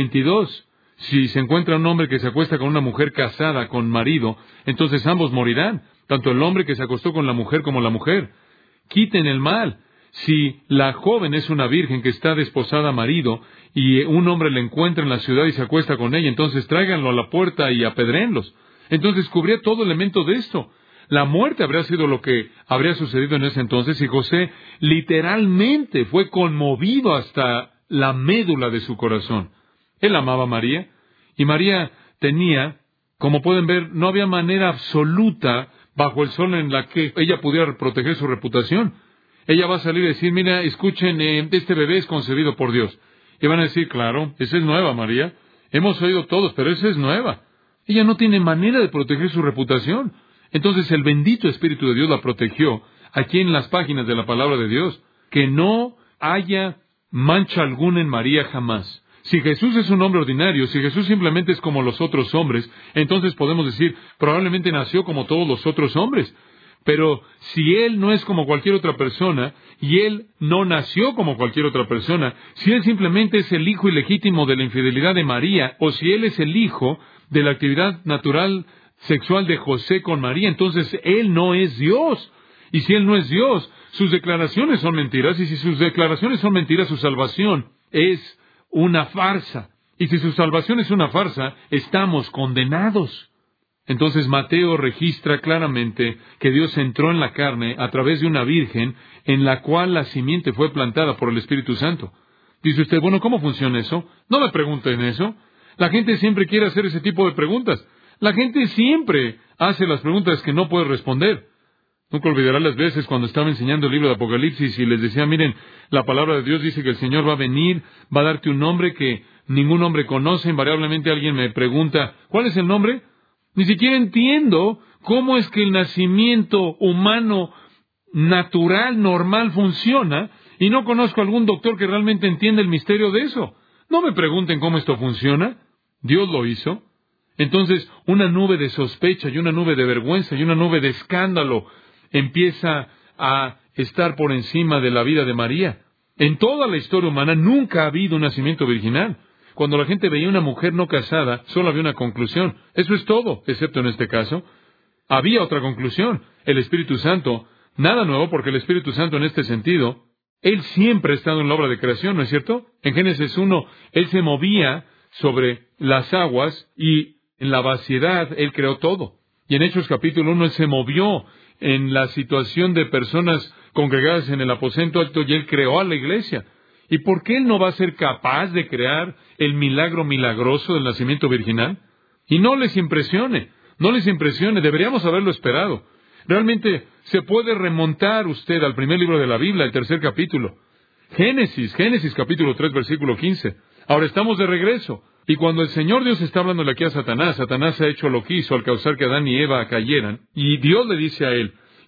22. Si se encuentra un hombre que se acuesta con una mujer casada con marido, entonces ambos morirán, tanto el hombre que se acostó con la mujer como la mujer. Quiten el mal. Si la joven es una virgen que está desposada a marido y un hombre la encuentra en la ciudad y se acuesta con ella, entonces tráiganlo a la puerta y apedréenlos. Entonces cubría todo elemento de esto. La muerte habría sido lo que habría sucedido en ese entonces y José literalmente fue conmovido hasta la médula de su corazón. Él amaba a María y María tenía, como pueden ver, no había manera absoluta bajo el sol en la que ella pudiera proteger su reputación. Ella va a salir y decir, mira, escuchen, este bebé es concebido por Dios. Y van a decir, claro, esa es nueva, María. Hemos oído todos, pero esa es nueva. Ella no tiene manera de proteger su reputación. Entonces el bendito Espíritu de Dios la protegió aquí en las páginas de la palabra de Dios. Que no haya mancha alguna en María jamás. Si Jesús es un hombre ordinario, si Jesús simplemente es como los otros hombres, entonces podemos decir, probablemente nació como todos los otros hombres. Pero si Él no es como cualquier otra persona, y Él no nació como cualquier otra persona, si Él simplemente es el hijo ilegítimo de la infidelidad de María, o si Él es el hijo de la actividad natural sexual de José con María, entonces Él no es Dios. Y si Él no es Dios, sus declaraciones son mentiras, y si sus declaraciones son mentiras, su salvación es una farsa. Y si su salvación es una farsa, estamos condenados. Entonces Mateo registra claramente que Dios entró en la carne a través de una virgen en la cual la simiente fue plantada por el Espíritu Santo. Dice usted, bueno, ¿cómo funciona eso? No me pregunten eso. La gente siempre quiere hacer ese tipo de preguntas. La gente siempre hace las preguntas que no puede responder. Nunca olvidará las veces cuando estaba enseñando el libro de Apocalipsis y les decía, miren, la palabra de Dios dice que el Señor va a venir, va a darte un nombre que ningún hombre conoce. Invariablemente alguien me pregunta, ¿cuál es el nombre? Ni siquiera entiendo cómo es que el nacimiento humano natural, normal, funciona, y no conozco a algún doctor que realmente entienda el misterio de eso. No me pregunten cómo esto funciona. Dios lo hizo. Entonces, una nube de sospecha y una nube de vergüenza y una nube de escándalo empieza a estar por encima de la vida de María. En toda la historia humana nunca ha habido un nacimiento virginal. Cuando la gente veía una mujer no casada, solo había una conclusión. Eso es todo, excepto en este caso. Había otra conclusión. El Espíritu Santo. Nada nuevo, porque el Espíritu Santo en este sentido, Él siempre ha estado en la obra de creación, ¿no es cierto? En Génesis 1, Él se movía sobre las aguas y en la vaciedad Él creó todo. Y en Hechos capítulo 1, Él se movió en la situación de personas congregadas en el aposento alto y Él creó a la iglesia. ¿Y por qué Él no va a ser capaz de crear el milagro milagroso del nacimiento virginal? Y no les impresione, deberíamos haberlo esperado. Realmente se puede remontar usted al primer libro de la Biblia, el tercer capítulo. Génesis capítulo 3, versículo 15. Ahora estamos de regreso. Y cuando el Señor Dios está hablándole aquí a Satanás ha hecho lo que hizo al causar que Adán y Eva cayeran. Y Dios le dice a él,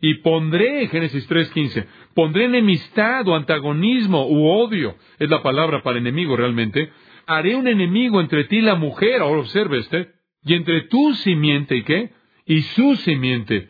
y pondré, Génesis 3:15, pondré enemistad o antagonismo u odio, es la palabra para enemigo realmente, haré un enemigo entre ti y la mujer, ahora observe y entre tu simiente, ¿y qué? Y su simiente.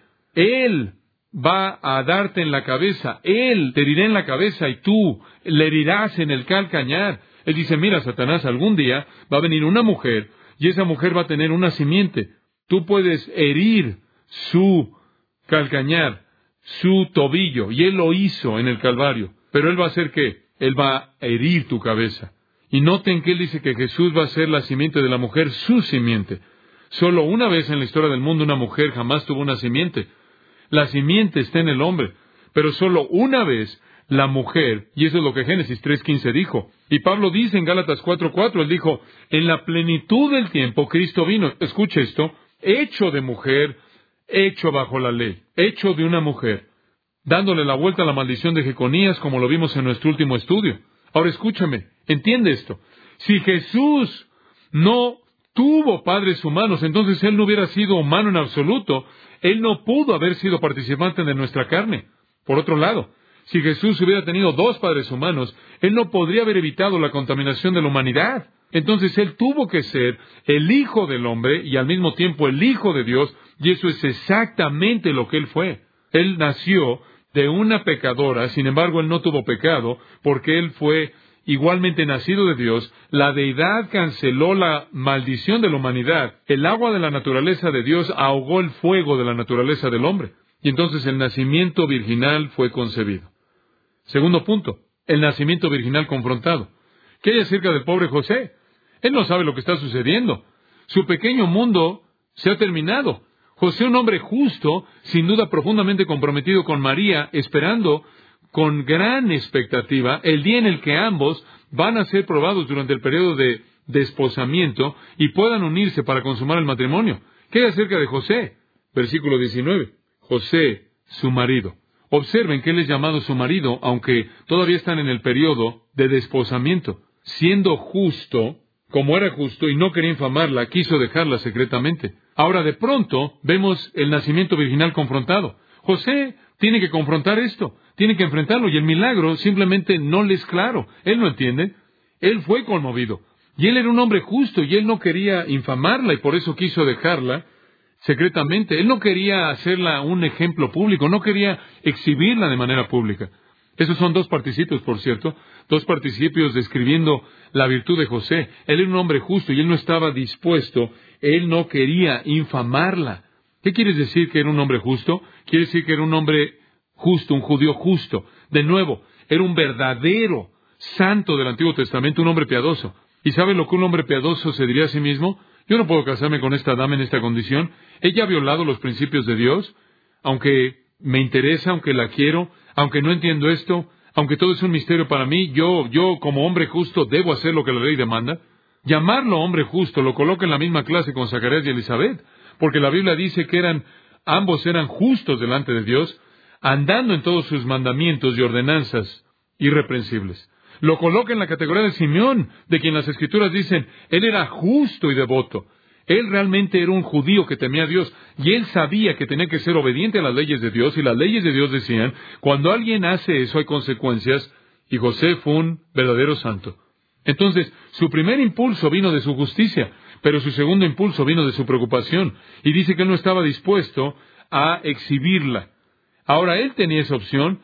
Él va a darte en la cabeza, él te herirá en la cabeza y tú le herirás en el calcañar. Él dice, mira, Satanás, algún día va a venir una mujer y esa mujer va a tener una simiente. Tú puedes herir su calcañar, su tobillo, y él lo hizo en el Calvario. Pero él va a hacer ¿qué? Él va a herir tu cabeza. Y noten que él dice que Jesús va a ser la simiente de la mujer, su simiente. Solo una vez en la historia del mundo una mujer jamás tuvo una simiente. La simiente está en el hombre, pero solo una vez la mujer, y eso es lo que Génesis 3:15 dijo. Y Pablo dice en Gálatas 4:4, él dijo, en la plenitud del tiempo Cristo vino, escuche esto, hecho de mujer, hecho bajo la ley, hecho de una mujer, dándole la vuelta a la maldición de Jeconías, como lo vimos en nuestro último estudio. Ahora escúchame, entiende esto. Si Jesús no tuvo padres humanos, entonces él no hubiera sido humano en absoluto. Él no pudo haber sido participante de nuestra carne. Por otro lado, si Jesús hubiera tenido dos padres humanos, él no podría haber evitado la contaminación de la humanidad. Entonces él tuvo que ser el Hijo del hombre y al mismo tiempo el Hijo de Dios, y eso es exactamente lo que él fue. Él nació de una pecadora, sin embargo él no tuvo pecado, porque él fue igualmente nacido de Dios. La deidad canceló la maldición de la humanidad. El agua de la naturaleza de Dios ahogó el fuego de la naturaleza del hombre. Y entonces el nacimiento virginal fue concebido. Segundo punto, el nacimiento virginal confrontado. ¿Qué hay acerca del pobre José? Él no sabe lo que está sucediendo. Su pequeño mundo se ha terminado. José, un hombre justo, sin duda profundamente comprometido con María, esperando con gran expectativa el día en el que ambos van a ser probados durante el periodo de desposamiento y puedan unirse para consumar el matrimonio. ¿Qué hay acerca de José? Versículo 19. José, su marido. Observen que él es llamado su marido, aunque todavía están en el periodo de desposamiento. Siendo justo, como era justo y no quería infamarla, quiso dejarla secretamente. Ahora, de pronto, vemos el nacimiento virginal confrontado. José tiene que confrontar esto, tiene que enfrentarlo, y el milagro simplemente no le es claro. Él no entiende. Él fue conmovido. Y él era un hombre justo, y él no quería infamarla, y por eso quiso dejarla secretamente. Él no quería hacerla un ejemplo público, no quería exhibirla de manera pública. Esos son dos participios, por cierto, dos participios describiendo la virtud de José. Él era un hombre justo y él no estaba dispuesto, él no quería infamarla. ¿Qué quiere decir que era un hombre justo? Quiere decir que era un hombre justo, un judío justo. De nuevo, era un verdadero santo del Antiguo Testamento, un hombre piadoso. ¿Y sabe lo que un hombre piadoso se diría a sí mismo? Yo no puedo casarme con esta dama en esta condición. Ella ha violado los principios de Dios. Aunque me interesa, aunque la quiero, aunque no entiendo esto, aunque todo es un misterio para mí, yo como hombre justo debo hacer lo que la ley demanda. Llamarlo hombre justo lo coloca en la misma clase con Zacarías y Elizabeth, porque la Biblia dice que ambos eran justos delante de Dios, andando en todos sus mandamientos y ordenanzas irreprensibles. Lo coloca en la categoría de Simeón, de quien las Escrituras dicen, él era justo y devoto. Él realmente era un judío que temía a Dios, y él sabía que tenía que ser obediente a las leyes de Dios, y las leyes de Dios decían, cuando alguien hace eso hay consecuencias, y José fue un verdadero santo. Entonces, su primer impulso vino de su justicia, pero su segundo impulso vino de su preocupación, y dice que él no estaba dispuesto a exhibirla. Ahora, él tenía esa opción,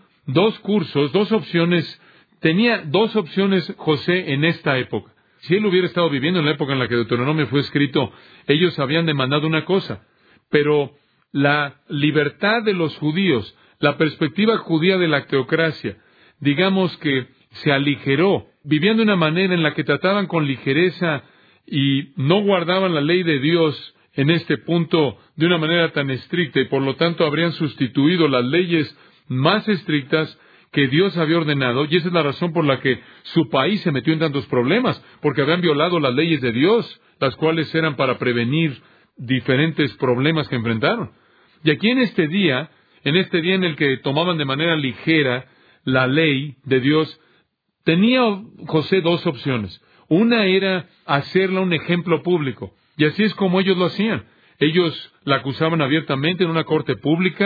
tenía dos opciones José en esta época. Si él hubiera estado viviendo en la época en la que Deuteronomio fue escrito, ellos habían demandado una cosa, pero la libertad de los judíos, la perspectiva judía de la teocracia, digamos que se aligeró, vivían de una manera en la que trataban con ligereza y no guardaban la ley de Dios en este punto de una manera tan estricta, y por lo tanto habrían sustituido las leyes más estrictas que Dios había ordenado, y esa es la razón por la que su país se metió en tantos problemas, porque habían violado las leyes de Dios, las cuales eran para prevenir diferentes problemas que enfrentaron. Y aquí en este día en el que tomaban de manera ligera la ley de Dios, tenía José dos opciones. Una era hacerla un ejemplo público, y así es como ellos lo hacían. Ellos la acusaban abiertamente en una corte pública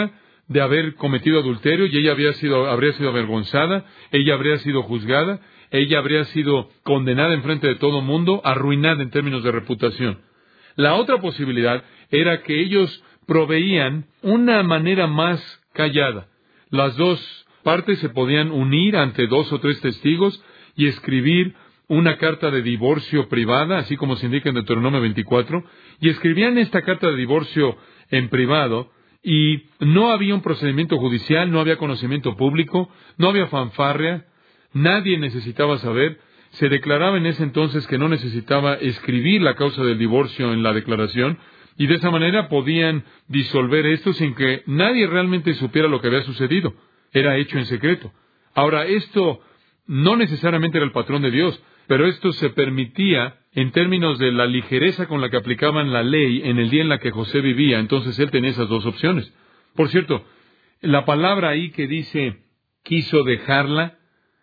de haber cometido adulterio y ella habría sido avergonzada, ella habría sido juzgada, ella habría sido condenada enfrente de todo mundo, arruinada en términos de reputación. La otra posibilidad era que ellos proveían una manera más callada. Las dos partes se podían unir ante 2 o 3 testigos y escribir una carta de divorcio privada, así como se indica en Deuteronomio 24, y escribían esta carta de divorcio en privado, y no había un procedimiento judicial, no había conocimiento público, no había fanfarria, nadie necesitaba saber. Se declaraba en ese entonces que no necesitaba escribir la causa del divorcio en la declaración, y de esa manera podían disolver esto sin que nadie realmente supiera lo que había sucedido. Era hecho en secreto. Ahora, esto no necesariamente era el patrón de Dios, pero esto se permitía en términos de la ligereza con la que aplicaban la ley en el día en la que José vivía. Entonces él tenía esas 2 opciones. Por cierto, la palabra ahí que dice quiso dejarla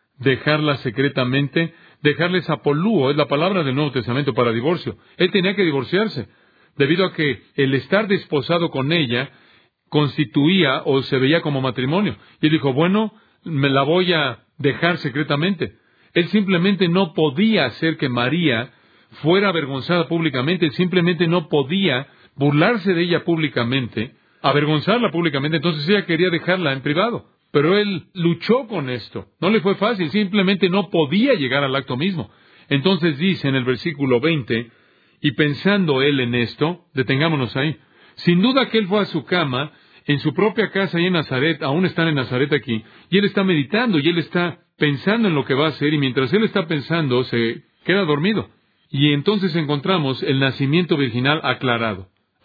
secretamente, dejarles apolúo, es la palabra del Nuevo Testamento para divorcio. Él tenía que divorciarse, debido a que el estar desposado con ella constituía o se veía como matrimonio. Y él dijo, bueno, me la voy a dejar secretamente. Él simplemente no podía hacer que María fuera avergonzada públicamente, él simplemente no podía burlarse de ella públicamente, avergonzarla públicamente, entonces ella quería dejarla en privado. Pero él luchó con esto, no le fue fácil, simplemente no podía llegar al acto mismo. Entonces dice en el versículo 20, y pensando él en esto, detengámonos ahí, sin duda que él fue a su cama, en su propia casa ahí en Nazaret, aún están en Nazaret aquí, y él está meditando, y él está pensando en lo que va a hacer, y mientras él está pensando, se queda dormido. Y entonces encontramos el nacimiento virginal aclarado.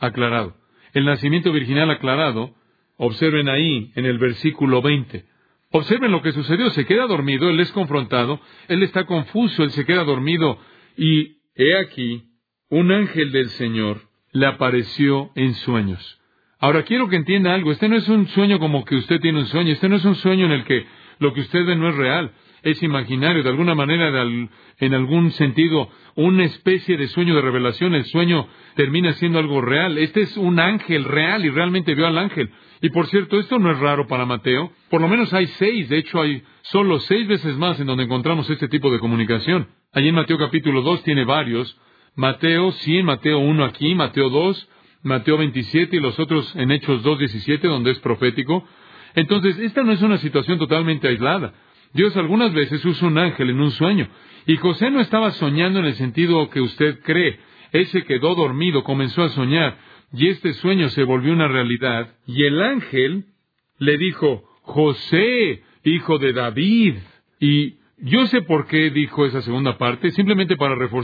El nacimiento virginal aclarado, observen ahí, en el versículo 20. Observen lo que sucedió, se queda dormido, él es confrontado, él está confuso, él se queda dormido, y he aquí, un ángel del Señor le apareció en sueños. Ahora quiero que entienda algo, este no es un sueño como que usted tiene un sueño, este no es un sueño en el que lo que usted ve no es real, es imaginario, de alguna manera, en algún sentido, una especie de sueño de revelación, el sueño termina siendo algo real. Este es un ángel real y realmente vio al ángel. Y por cierto, esto no es raro para Mateo, por lo menos hay 6, de hecho hay solo 6 veces más en donde encontramos este tipo de comunicación. Allí en Mateo capítulo 2 tiene varios, Mateo 100, Mateo 1 aquí, Mateo 2, Mateo 27 y los otros en Hechos 2:17, donde es profético. Entonces, esta no es una situación totalmente aislada. Dios algunas veces usa un ángel en un sueño. Y José no estaba soñando en el sentido que usted cree. Él se quedó dormido, comenzó a soñar, y este sueño se volvió una realidad. Y el ángel le dijo, José, hijo de David. Y yo sé por qué dijo esa segunda parte, simplemente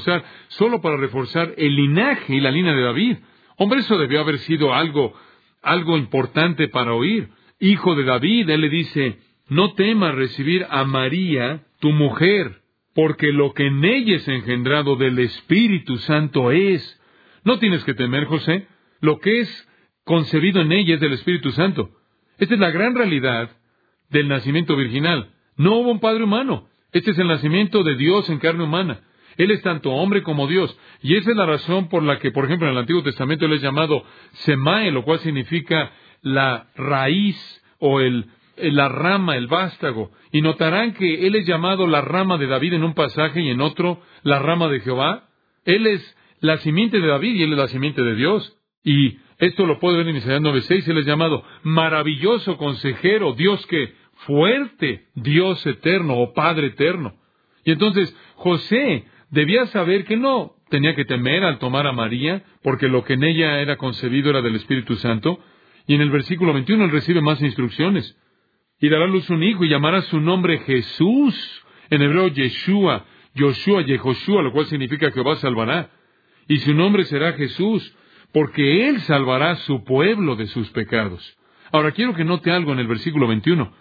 solo para reforzar el linaje y la línea de David. Hombre, eso debió haber sido algo importante para oír. Hijo de David, él le dice, no temas recibir a María, tu mujer, porque lo que en ella es engendrado del Espíritu Santo es. No tienes que temer, José, lo que es concebido en ella es del Espíritu Santo. Esta es la gran realidad del nacimiento virginal. No hubo un padre humano. Este es el nacimiento de Dios en carne humana. Él es tanto hombre como Dios. Y esa es la razón por la que, por ejemplo, en el Antiguo Testamento Él es llamado Semae, lo cual significa la raíz o la rama, el vástago. Y notarán que Él es llamado la rama de David en un pasaje y en otro la rama de Jehová. Él es la simiente de David y Él es la simiente de Dios. Y esto lo puede ver en Isaías 9:6. Él es llamado maravilloso consejero, Dios que fuerte, Dios eterno o Padre eterno. Y entonces José debía saber que no tenía que temer al tomar a María, porque lo que en ella era concebido era del Espíritu Santo. Y en el versículo 21 él recibe más instrucciones. Y dará a luz un hijo y llamará su nombre Jesús. En hebreo Yeshua, Yehoshua, lo cual significa Jehová salvará. Y su nombre será Jesús, porque Él salvará a su pueblo de sus pecados. Ahora quiero que note algo en el versículo 21.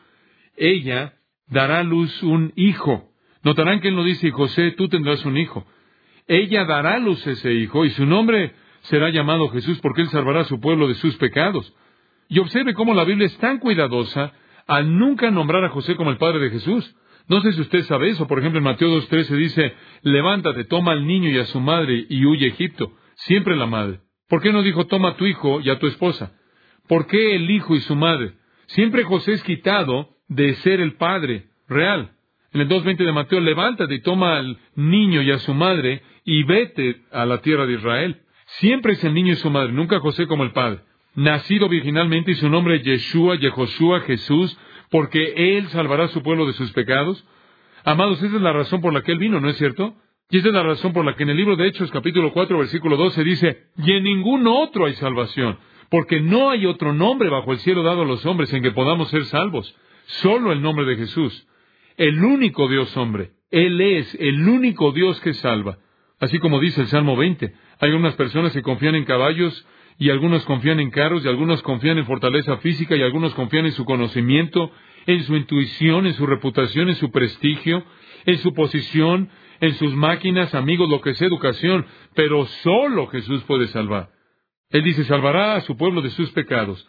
Ella dará a luz un hijo. Notarán que Él no dice, José, tú tendrás un hijo. Ella dará a luz ese hijo, y su nombre será llamado Jesús, porque Él salvará a su pueblo de sus pecados. Y observe cómo la Biblia es tan cuidadosa al nunca nombrar a José como el padre de Jesús. No sé si usted sabe eso. Por ejemplo, en Mateo 2:13 dice, levántate, toma al niño y a su madre y huye a Egipto. Siempre la madre. ¿Por qué no dijo, toma a tu hijo y a tu esposa? ¿Por qué el hijo y su madre? Siempre José es quitado de ser el padre real. En el 2:20 de Mateo, levántate y toma al niño y a su madre y vete a la tierra de Israel. Siempre es el niño y su madre, nunca José como el padre. Nacido virginalmente y su nombre es Yeshua, Yehoshua, Jesús, porque Él salvará a su pueblo de sus pecados. Amados, esa es la razón por la que Él vino, ¿no es cierto? Y esa es la razón por la que en el libro de Hechos, capítulo 4, versículo 12, dice, y en ningún otro hay salvación, porque no hay otro nombre bajo el cielo dado a los hombres en que podamos ser salvos. Solo el nombre de Jesús. El único Dios hombre. Él es el único Dios que salva. Así como dice el Salmo 20, hay unas personas que confían en caballos, y algunos confían en carros, y algunos confían en fortaleza física, y algunos confían en su conocimiento, en su intuición, en su reputación, en su prestigio, en su posición, en sus máquinas, amigos, lo que sea, educación, pero solo Jesús puede salvar. Él dice, salvará a su pueblo de sus pecados.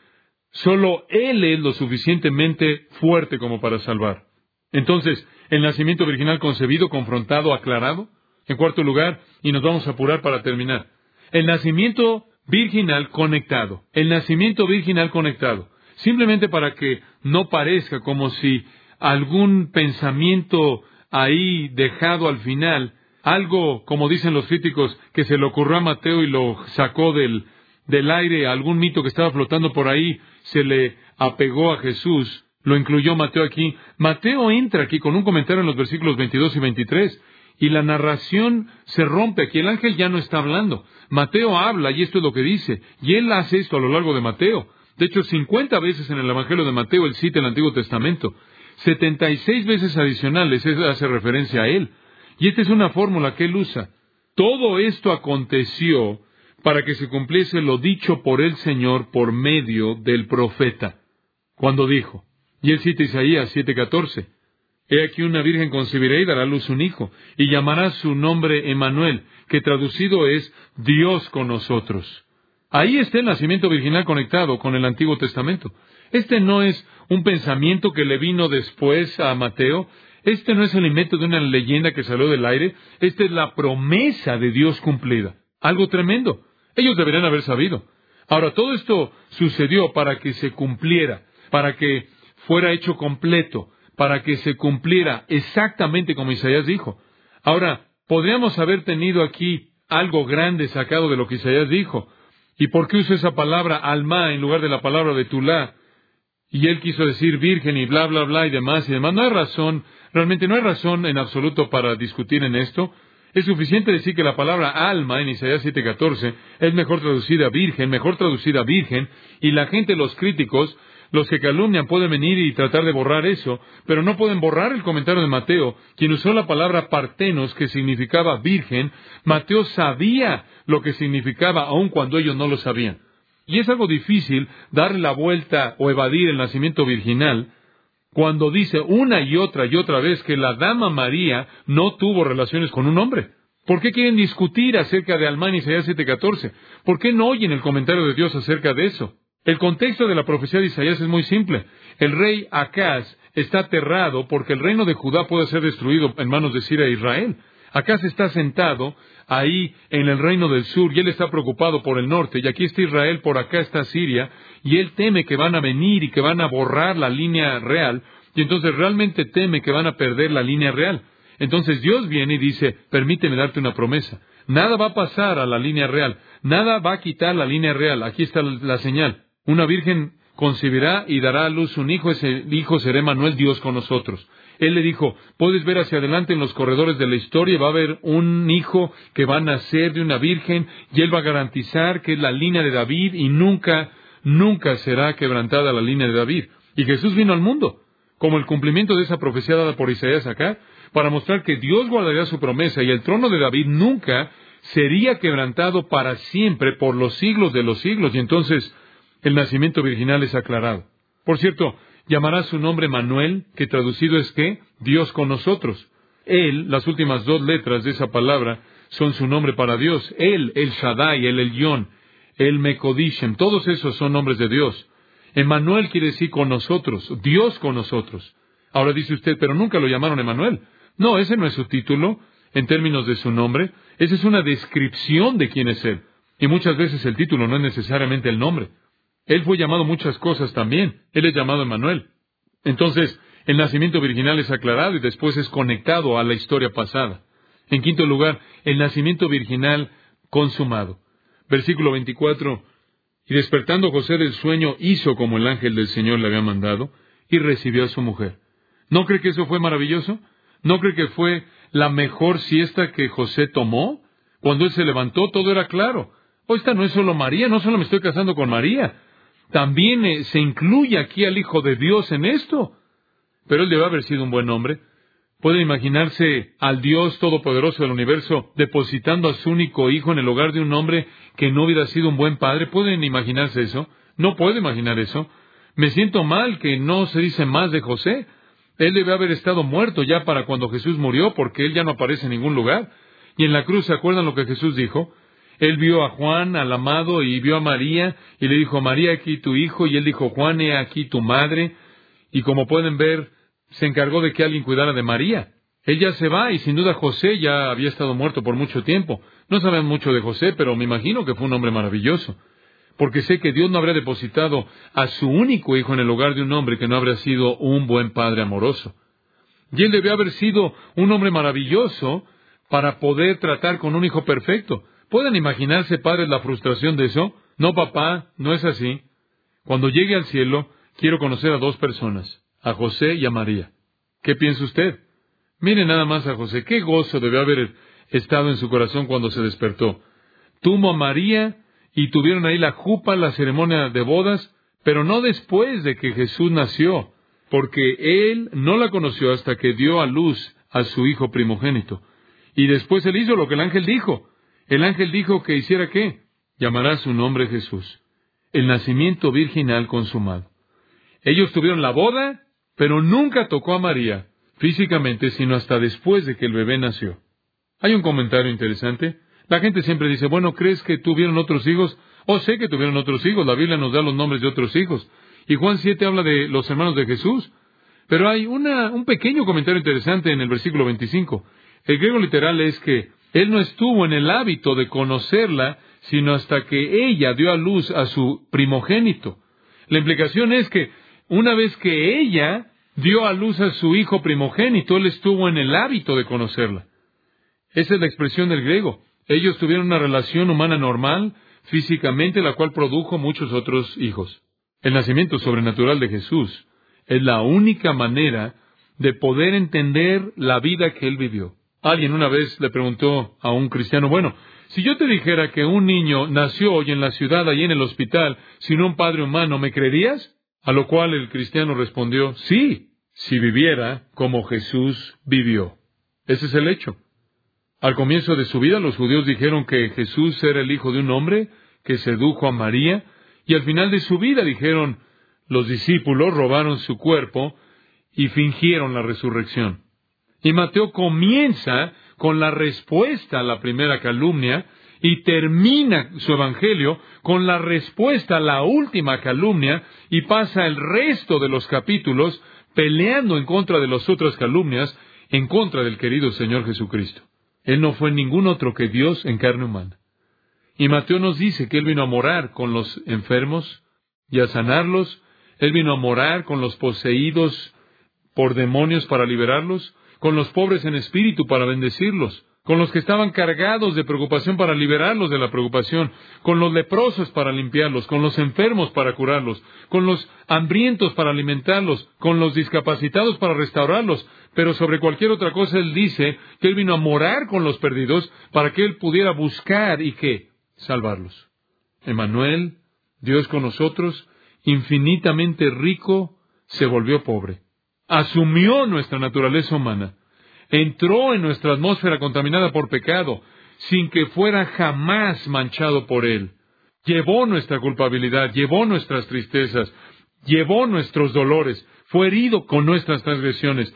Solo Él es lo suficientemente fuerte como para salvar. Entonces, el nacimiento virginal concebido, confrontado, aclarado. En cuarto lugar, y nos vamos a apurar para terminar, el nacimiento virginal conectado. El nacimiento virginal conectado. Simplemente para que no parezca como si algún pensamiento ahí dejado al final, algo, como dicen los críticos, que se le ocurrió a Mateo y lo sacó del aire, algún mito que estaba flotando por ahí, se le apegó a Jesús, lo incluyó Mateo aquí. Mateo entra aquí con un comentario en los versículos 22 y 23, y la narración se rompe aquí. El ángel ya no está hablando. Mateo habla, y esto es lo que dice, y él hace esto a lo largo de Mateo. De hecho, 50 veces en el Evangelio de Mateo él cita el Antiguo Testamento. 76 veces adicionales hace referencia a él. Y esta es una fórmula que él usa. Todo esto aconteció para que se cumpliese lo dicho por el Señor por medio del profeta, cuando dijo, y él cita Isaías 7:14, he aquí una virgen concebirá y dará a luz un hijo, y llamará su nombre Emmanuel, que traducido es Dios con nosotros. Ahí está el nacimiento virginal conectado con el Antiguo Testamento. Este no es un pensamiento que le vino después a Mateo. Este no es el invento de una leyenda que salió del aire. Esta es la promesa de Dios cumplida. Algo tremendo. Ellos deberían haber sabido. Ahora, todo esto sucedió para que se cumpliera, para que fuera hecho completo, para que se cumpliera exactamente como Isaías dijo. Ahora, podríamos haber tenido aquí algo grande sacado de lo que Isaías dijo. ¿Y por qué uso esa palabra alma en lugar de la palabra betulá? Y él quiso decir virgen y bla, bla, bla y demás y demás. No hay razón, realmente no hay razón en absoluto para discutir en esto. Es suficiente decir que la palabra alma en Isaías 7:14 es mejor traducida virgen, y la gente, los críticos, los que calumnian, pueden venir y tratar de borrar eso, pero no pueden borrar el comentario de Mateo, quien usó la palabra partenos, que significaba virgen. Mateo sabía lo que significaba, aun cuando ellos no lo sabían. Y es algo difícil darle la vuelta o evadir el nacimiento virginal cuando dice una y otra vez que la dama María no tuvo relaciones con un hombre. ¿Por qué quieren discutir acerca de Alma en Isaías 7:14? ¿Por qué no oyen el comentario de Dios acerca de eso? El contexto de la profecía de Isaías es muy simple. El rey Acaz está aterrado porque el reino de Judá puede ser destruido en manos de Siria e Israel. Acaz está sentado ahí en el reino del sur y él está preocupado por el norte. Y aquí está Israel, por acá está Siria, y él teme que van a venir y que van a borrar la línea real. Y entonces realmente teme que van a perder la línea real. Entonces Dios viene y dice, permíteme darte una promesa. Nada va a pasar a la línea real. Nada va a quitar la línea real. Aquí está la señal. Una virgen concebirá y dará a luz un hijo. Ese hijo será Emmanuel, Dios con nosotros. Él le dijo, puedes ver hacia adelante en los corredores de la historia, va a haber un hijo que va a nacer de una virgen, y él va a garantizar que es la línea de David, y nunca será quebrantada la línea de David. Y Jesús vino al mundo, como el cumplimiento de esa profecía dada por Isaías acá, para mostrar que Dios guardaría su promesa, y el trono de David nunca sería quebrantado para siempre, por los siglos de los siglos. Y entonces el nacimiento virginal es aclarado. Por cierto, llamará su nombre Manuel, que traducido es ¿qué? Dios con nosotros. Él, las últimas 2 letras de esa palabra, son su nombre para Dios. Él, el Shaddai, el Elyon, el Mekodishem, todos esos son nombres de Dios. Emmanuel quiere decir con nosotros, Dios con nosotros. Ahora dice usted, pero nunca lo llamaron Emmanuel. No, ese no es su título, en términos de su nombre. Esa es una descripción de quién es Él. Y muchas veces el título no es necesariamente el nombre. Él fue llamado muchas cosas también. Él es llamado Emmanuel. Entonces, el nacimiento virginal es aclarado y después es conectado a la historia pasada. En quinto lugar, el nacimiento virginal consumado. Versículo 24. Y despertando José del sueño, hizo como el ángel del Señor le había mandado, y recibió a su mujer. ¿No cree que eso fue maravilloso? ¿No cree que fue la mejor siesta que José tomó? Cuando él se levantó, todo era claro. Esta no es solo María, no solo me estoy casando con María. También se incluye aquí al Hijo de Dios en esto. Pero él debe haber sido un buen hombre. ¿Pueden imaginarse al Dios Todopoderoso del universo depositando a su único hijo en el hogar de un hombre que no hubiera sido un buen padre? ¿Pueden imaginarse eso? No puedo imaginar eso. Me siento mal que no se dice más de José. Él debe haber estado muerto ya para cuando Jesús murió, porque él ya no aparece en ningún lugar. Y en la cruz, ¿se acuerdan lo que Jesús dijo? Él vio a Juan, al amado, y vio a María, y le dijo, María, aquí tu hijo, y él dijo, Juan, he aquí tu madre. Y como pueden ver, se encargó de que alguien cuidara de María. Ella se va, y sin duda José ya había estado muerto por mucho tiempo. No saben mucho de José, pero me imagino que fue un hombre maravilloso. Porque sé que Dios no habría depositado a su único hijo en el hogar de un hombre que no habría sido un buen padre amoroso. Y él debió haber sido un hombre maravilloso para poder tratar con un hijo perfecto. ¿Pueden imaginarse, padres, la frustración de eso? No, papá, no es así. Cuando llegue al cielo, quiero conocer a dos personas, a José y a María. ¿Qué piensa usted? Mire nada más a José. Qué gozo debió haber estado en su corazón cuando se despertó. Tuvo a María y tuvieron ahí la jupa, la ceremonia de bodas, pero no después de que Jesús nació, porque él no la conoció hasta que dio a luz a su hijo primogénito. Y después él hizo lo que el ángel dijo. El ángel dijo que hiciera ¿qué? Llamará su nombre Jesús. El nacimiento virginal consumado. Ellos tuvieron la boda, pero nunca tocó a María físicamente, sino hasta después de que el bebé nació. Hay un comentario interesante. La gente siempre dice, bueno, ¿crees que tuvieron otros hijos? Sé que tuvieron otros hijos. La Biblia nos da los nombres de otros hijos. Y Juan 7 habla de los hermanos de Jesús. Pero hay un pequeño comentario interesante en el versículo 25. El griego literal es que él no estuvo en el hábito de conocerla, sino hasta que ella dio a luz a su primogénito. La implicación es que una vez que ella dio a luz a su hijo primogénito, él estuvo en el hábito de conocerla. Esa es la expresión del griego. Ellos tuvieron una relación humana normal, físicamente, la cual produjo muchos otros hijos. El nacimiento sobrenatural de Jesús es la única manera de poder entender la vida que él vivió. Alguien una vez le preguntó a un cristiano, bueno, si yo te dijera que un niño nació hoy en la ciudad, allí en el hospital, sin un padre humano, ¿me creerías? A lo cual el cristiano respondió, sí, si viviera como Jesús vivió. Ese es el hecho. Al comienzo de su vida, los judíos dijeron que Jesús era el hijo de un hombre que sedujo a María, y al final de su vida dijeron, los discípulos robaron su cuerpo y fingieron la resurrección. Y Mateo comienza con la respuesta a la primera calumnia y termina su evangelio con la respuesta a la última calumnia y pasa el resto de los capítulos peleando en contra de las otras calumnias, en contra del querido Señor Jesucristo. Él no fue ningún otro que Dios en carne humana. Y Mateo nos dice que Él vino a morar con los enfermos y a sanarlos. Él vino a morar con los poseídos por demonios para liberarlos, con los pobres en espíritu para bendecirlos, con los que estaban cargados de preocupación para liberarlos de la preocupación, con los leprosos para limpiarlos, con los enfermos para curarlos, con los hambrientos para alimentarlos, con los discapacitados para restaurarlos. Pero sobre cualquier otra cosa Él dice que Él vino a morar con los perdidos para que Él pudiera buscar y ¿qué? Salvarlos. Emmanuel, Dios con nosotros, infinitamente rico, se volvió pobre. Asumió nuestra naturaleza humana. Entró en nuestra atmósfera contaminada por pecado, sin que fuera jamás manchado por él. Llevó nuestra culpabilidad, llevó nuestras tristezas, llevó nuestros dolores, fue herido con nuestras transgresiones,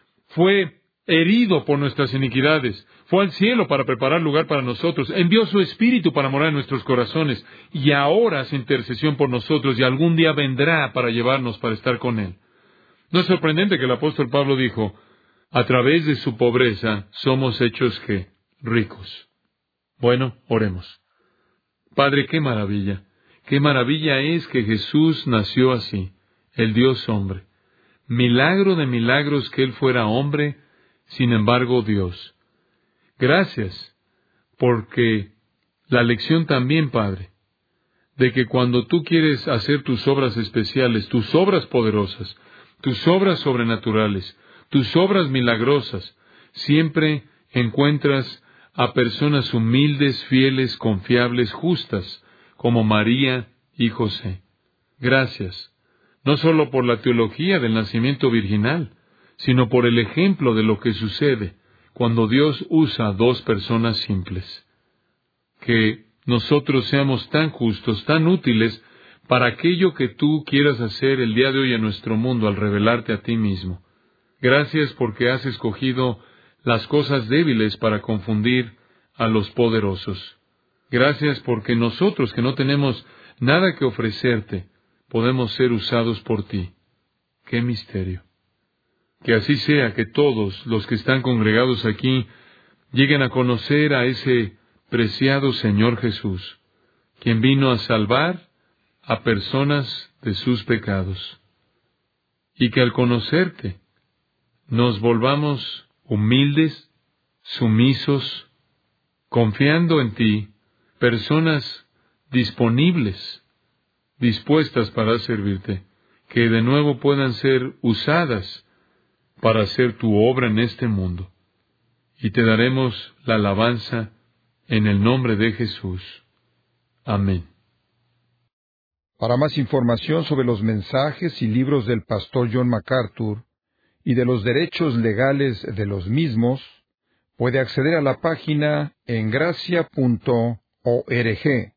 fue herido por nuestras iniquidades, fue al cielo para preparar lugar para nosotros, envió su Espíritu para morar en nuestros corazones, y ahora hace intercesión por nosotros, y algún día vendrá para llevarnos para estar con Él. No es sorprendente que el apóstol Pablo dijo, a través de su pobreza somos hechos ¿qué? Ricos. Bueno, oremos. Padre, qué maravilla. Qué maravilla es que Jesús nació así, el Dios hombre. Milagro de milagros que Él fuera hombre, sin embargo Dios. Gracias, porque la lección también, Padre, de que cuando tú quieres hacer tus obras especiales, tus obras poderosas, tus obras sobrenaturales, tus obras milagrosas, siempre encuentras a personas humildes, fieles, confiables, justas, como María y José. Gracias, no solo por la teología del nacimiento virginal, sino por el ejemplo de lo que sucede cuando Dios usa a dos personas simples. Que nosotros seamos tan justos, tan útiles para aquello que tú quieras hacer el día de hoy en nuestro mundo al revelarte a ti mismo. Gracias porque has escogido las cosas débiles para confundir a los poderosos. Gracias porque nosotros que no tenemos nada que ofrecerte, podemos ser usados por ti. ¡Qué misterio! Que así sea, que todos los que están congregados aquí lleguen a conocer a ese preciado Señor Jesús, quien vino a salvar a personas de sus pecados. Y que al conocerte, nos volvamos humildes, sumisos, confiando en ti, personas disponibles, dispuestas para servirte, que de nuevo puedan ser usadas para hacer tu obra en este mundo. Y te daremos la alabanza en el nombre de Jesús. Amén. Para más información sobre los mensajes y libros del pastor John MacArthur y de los derechos legales de los mismos, puede acceder a la página en gracia.org.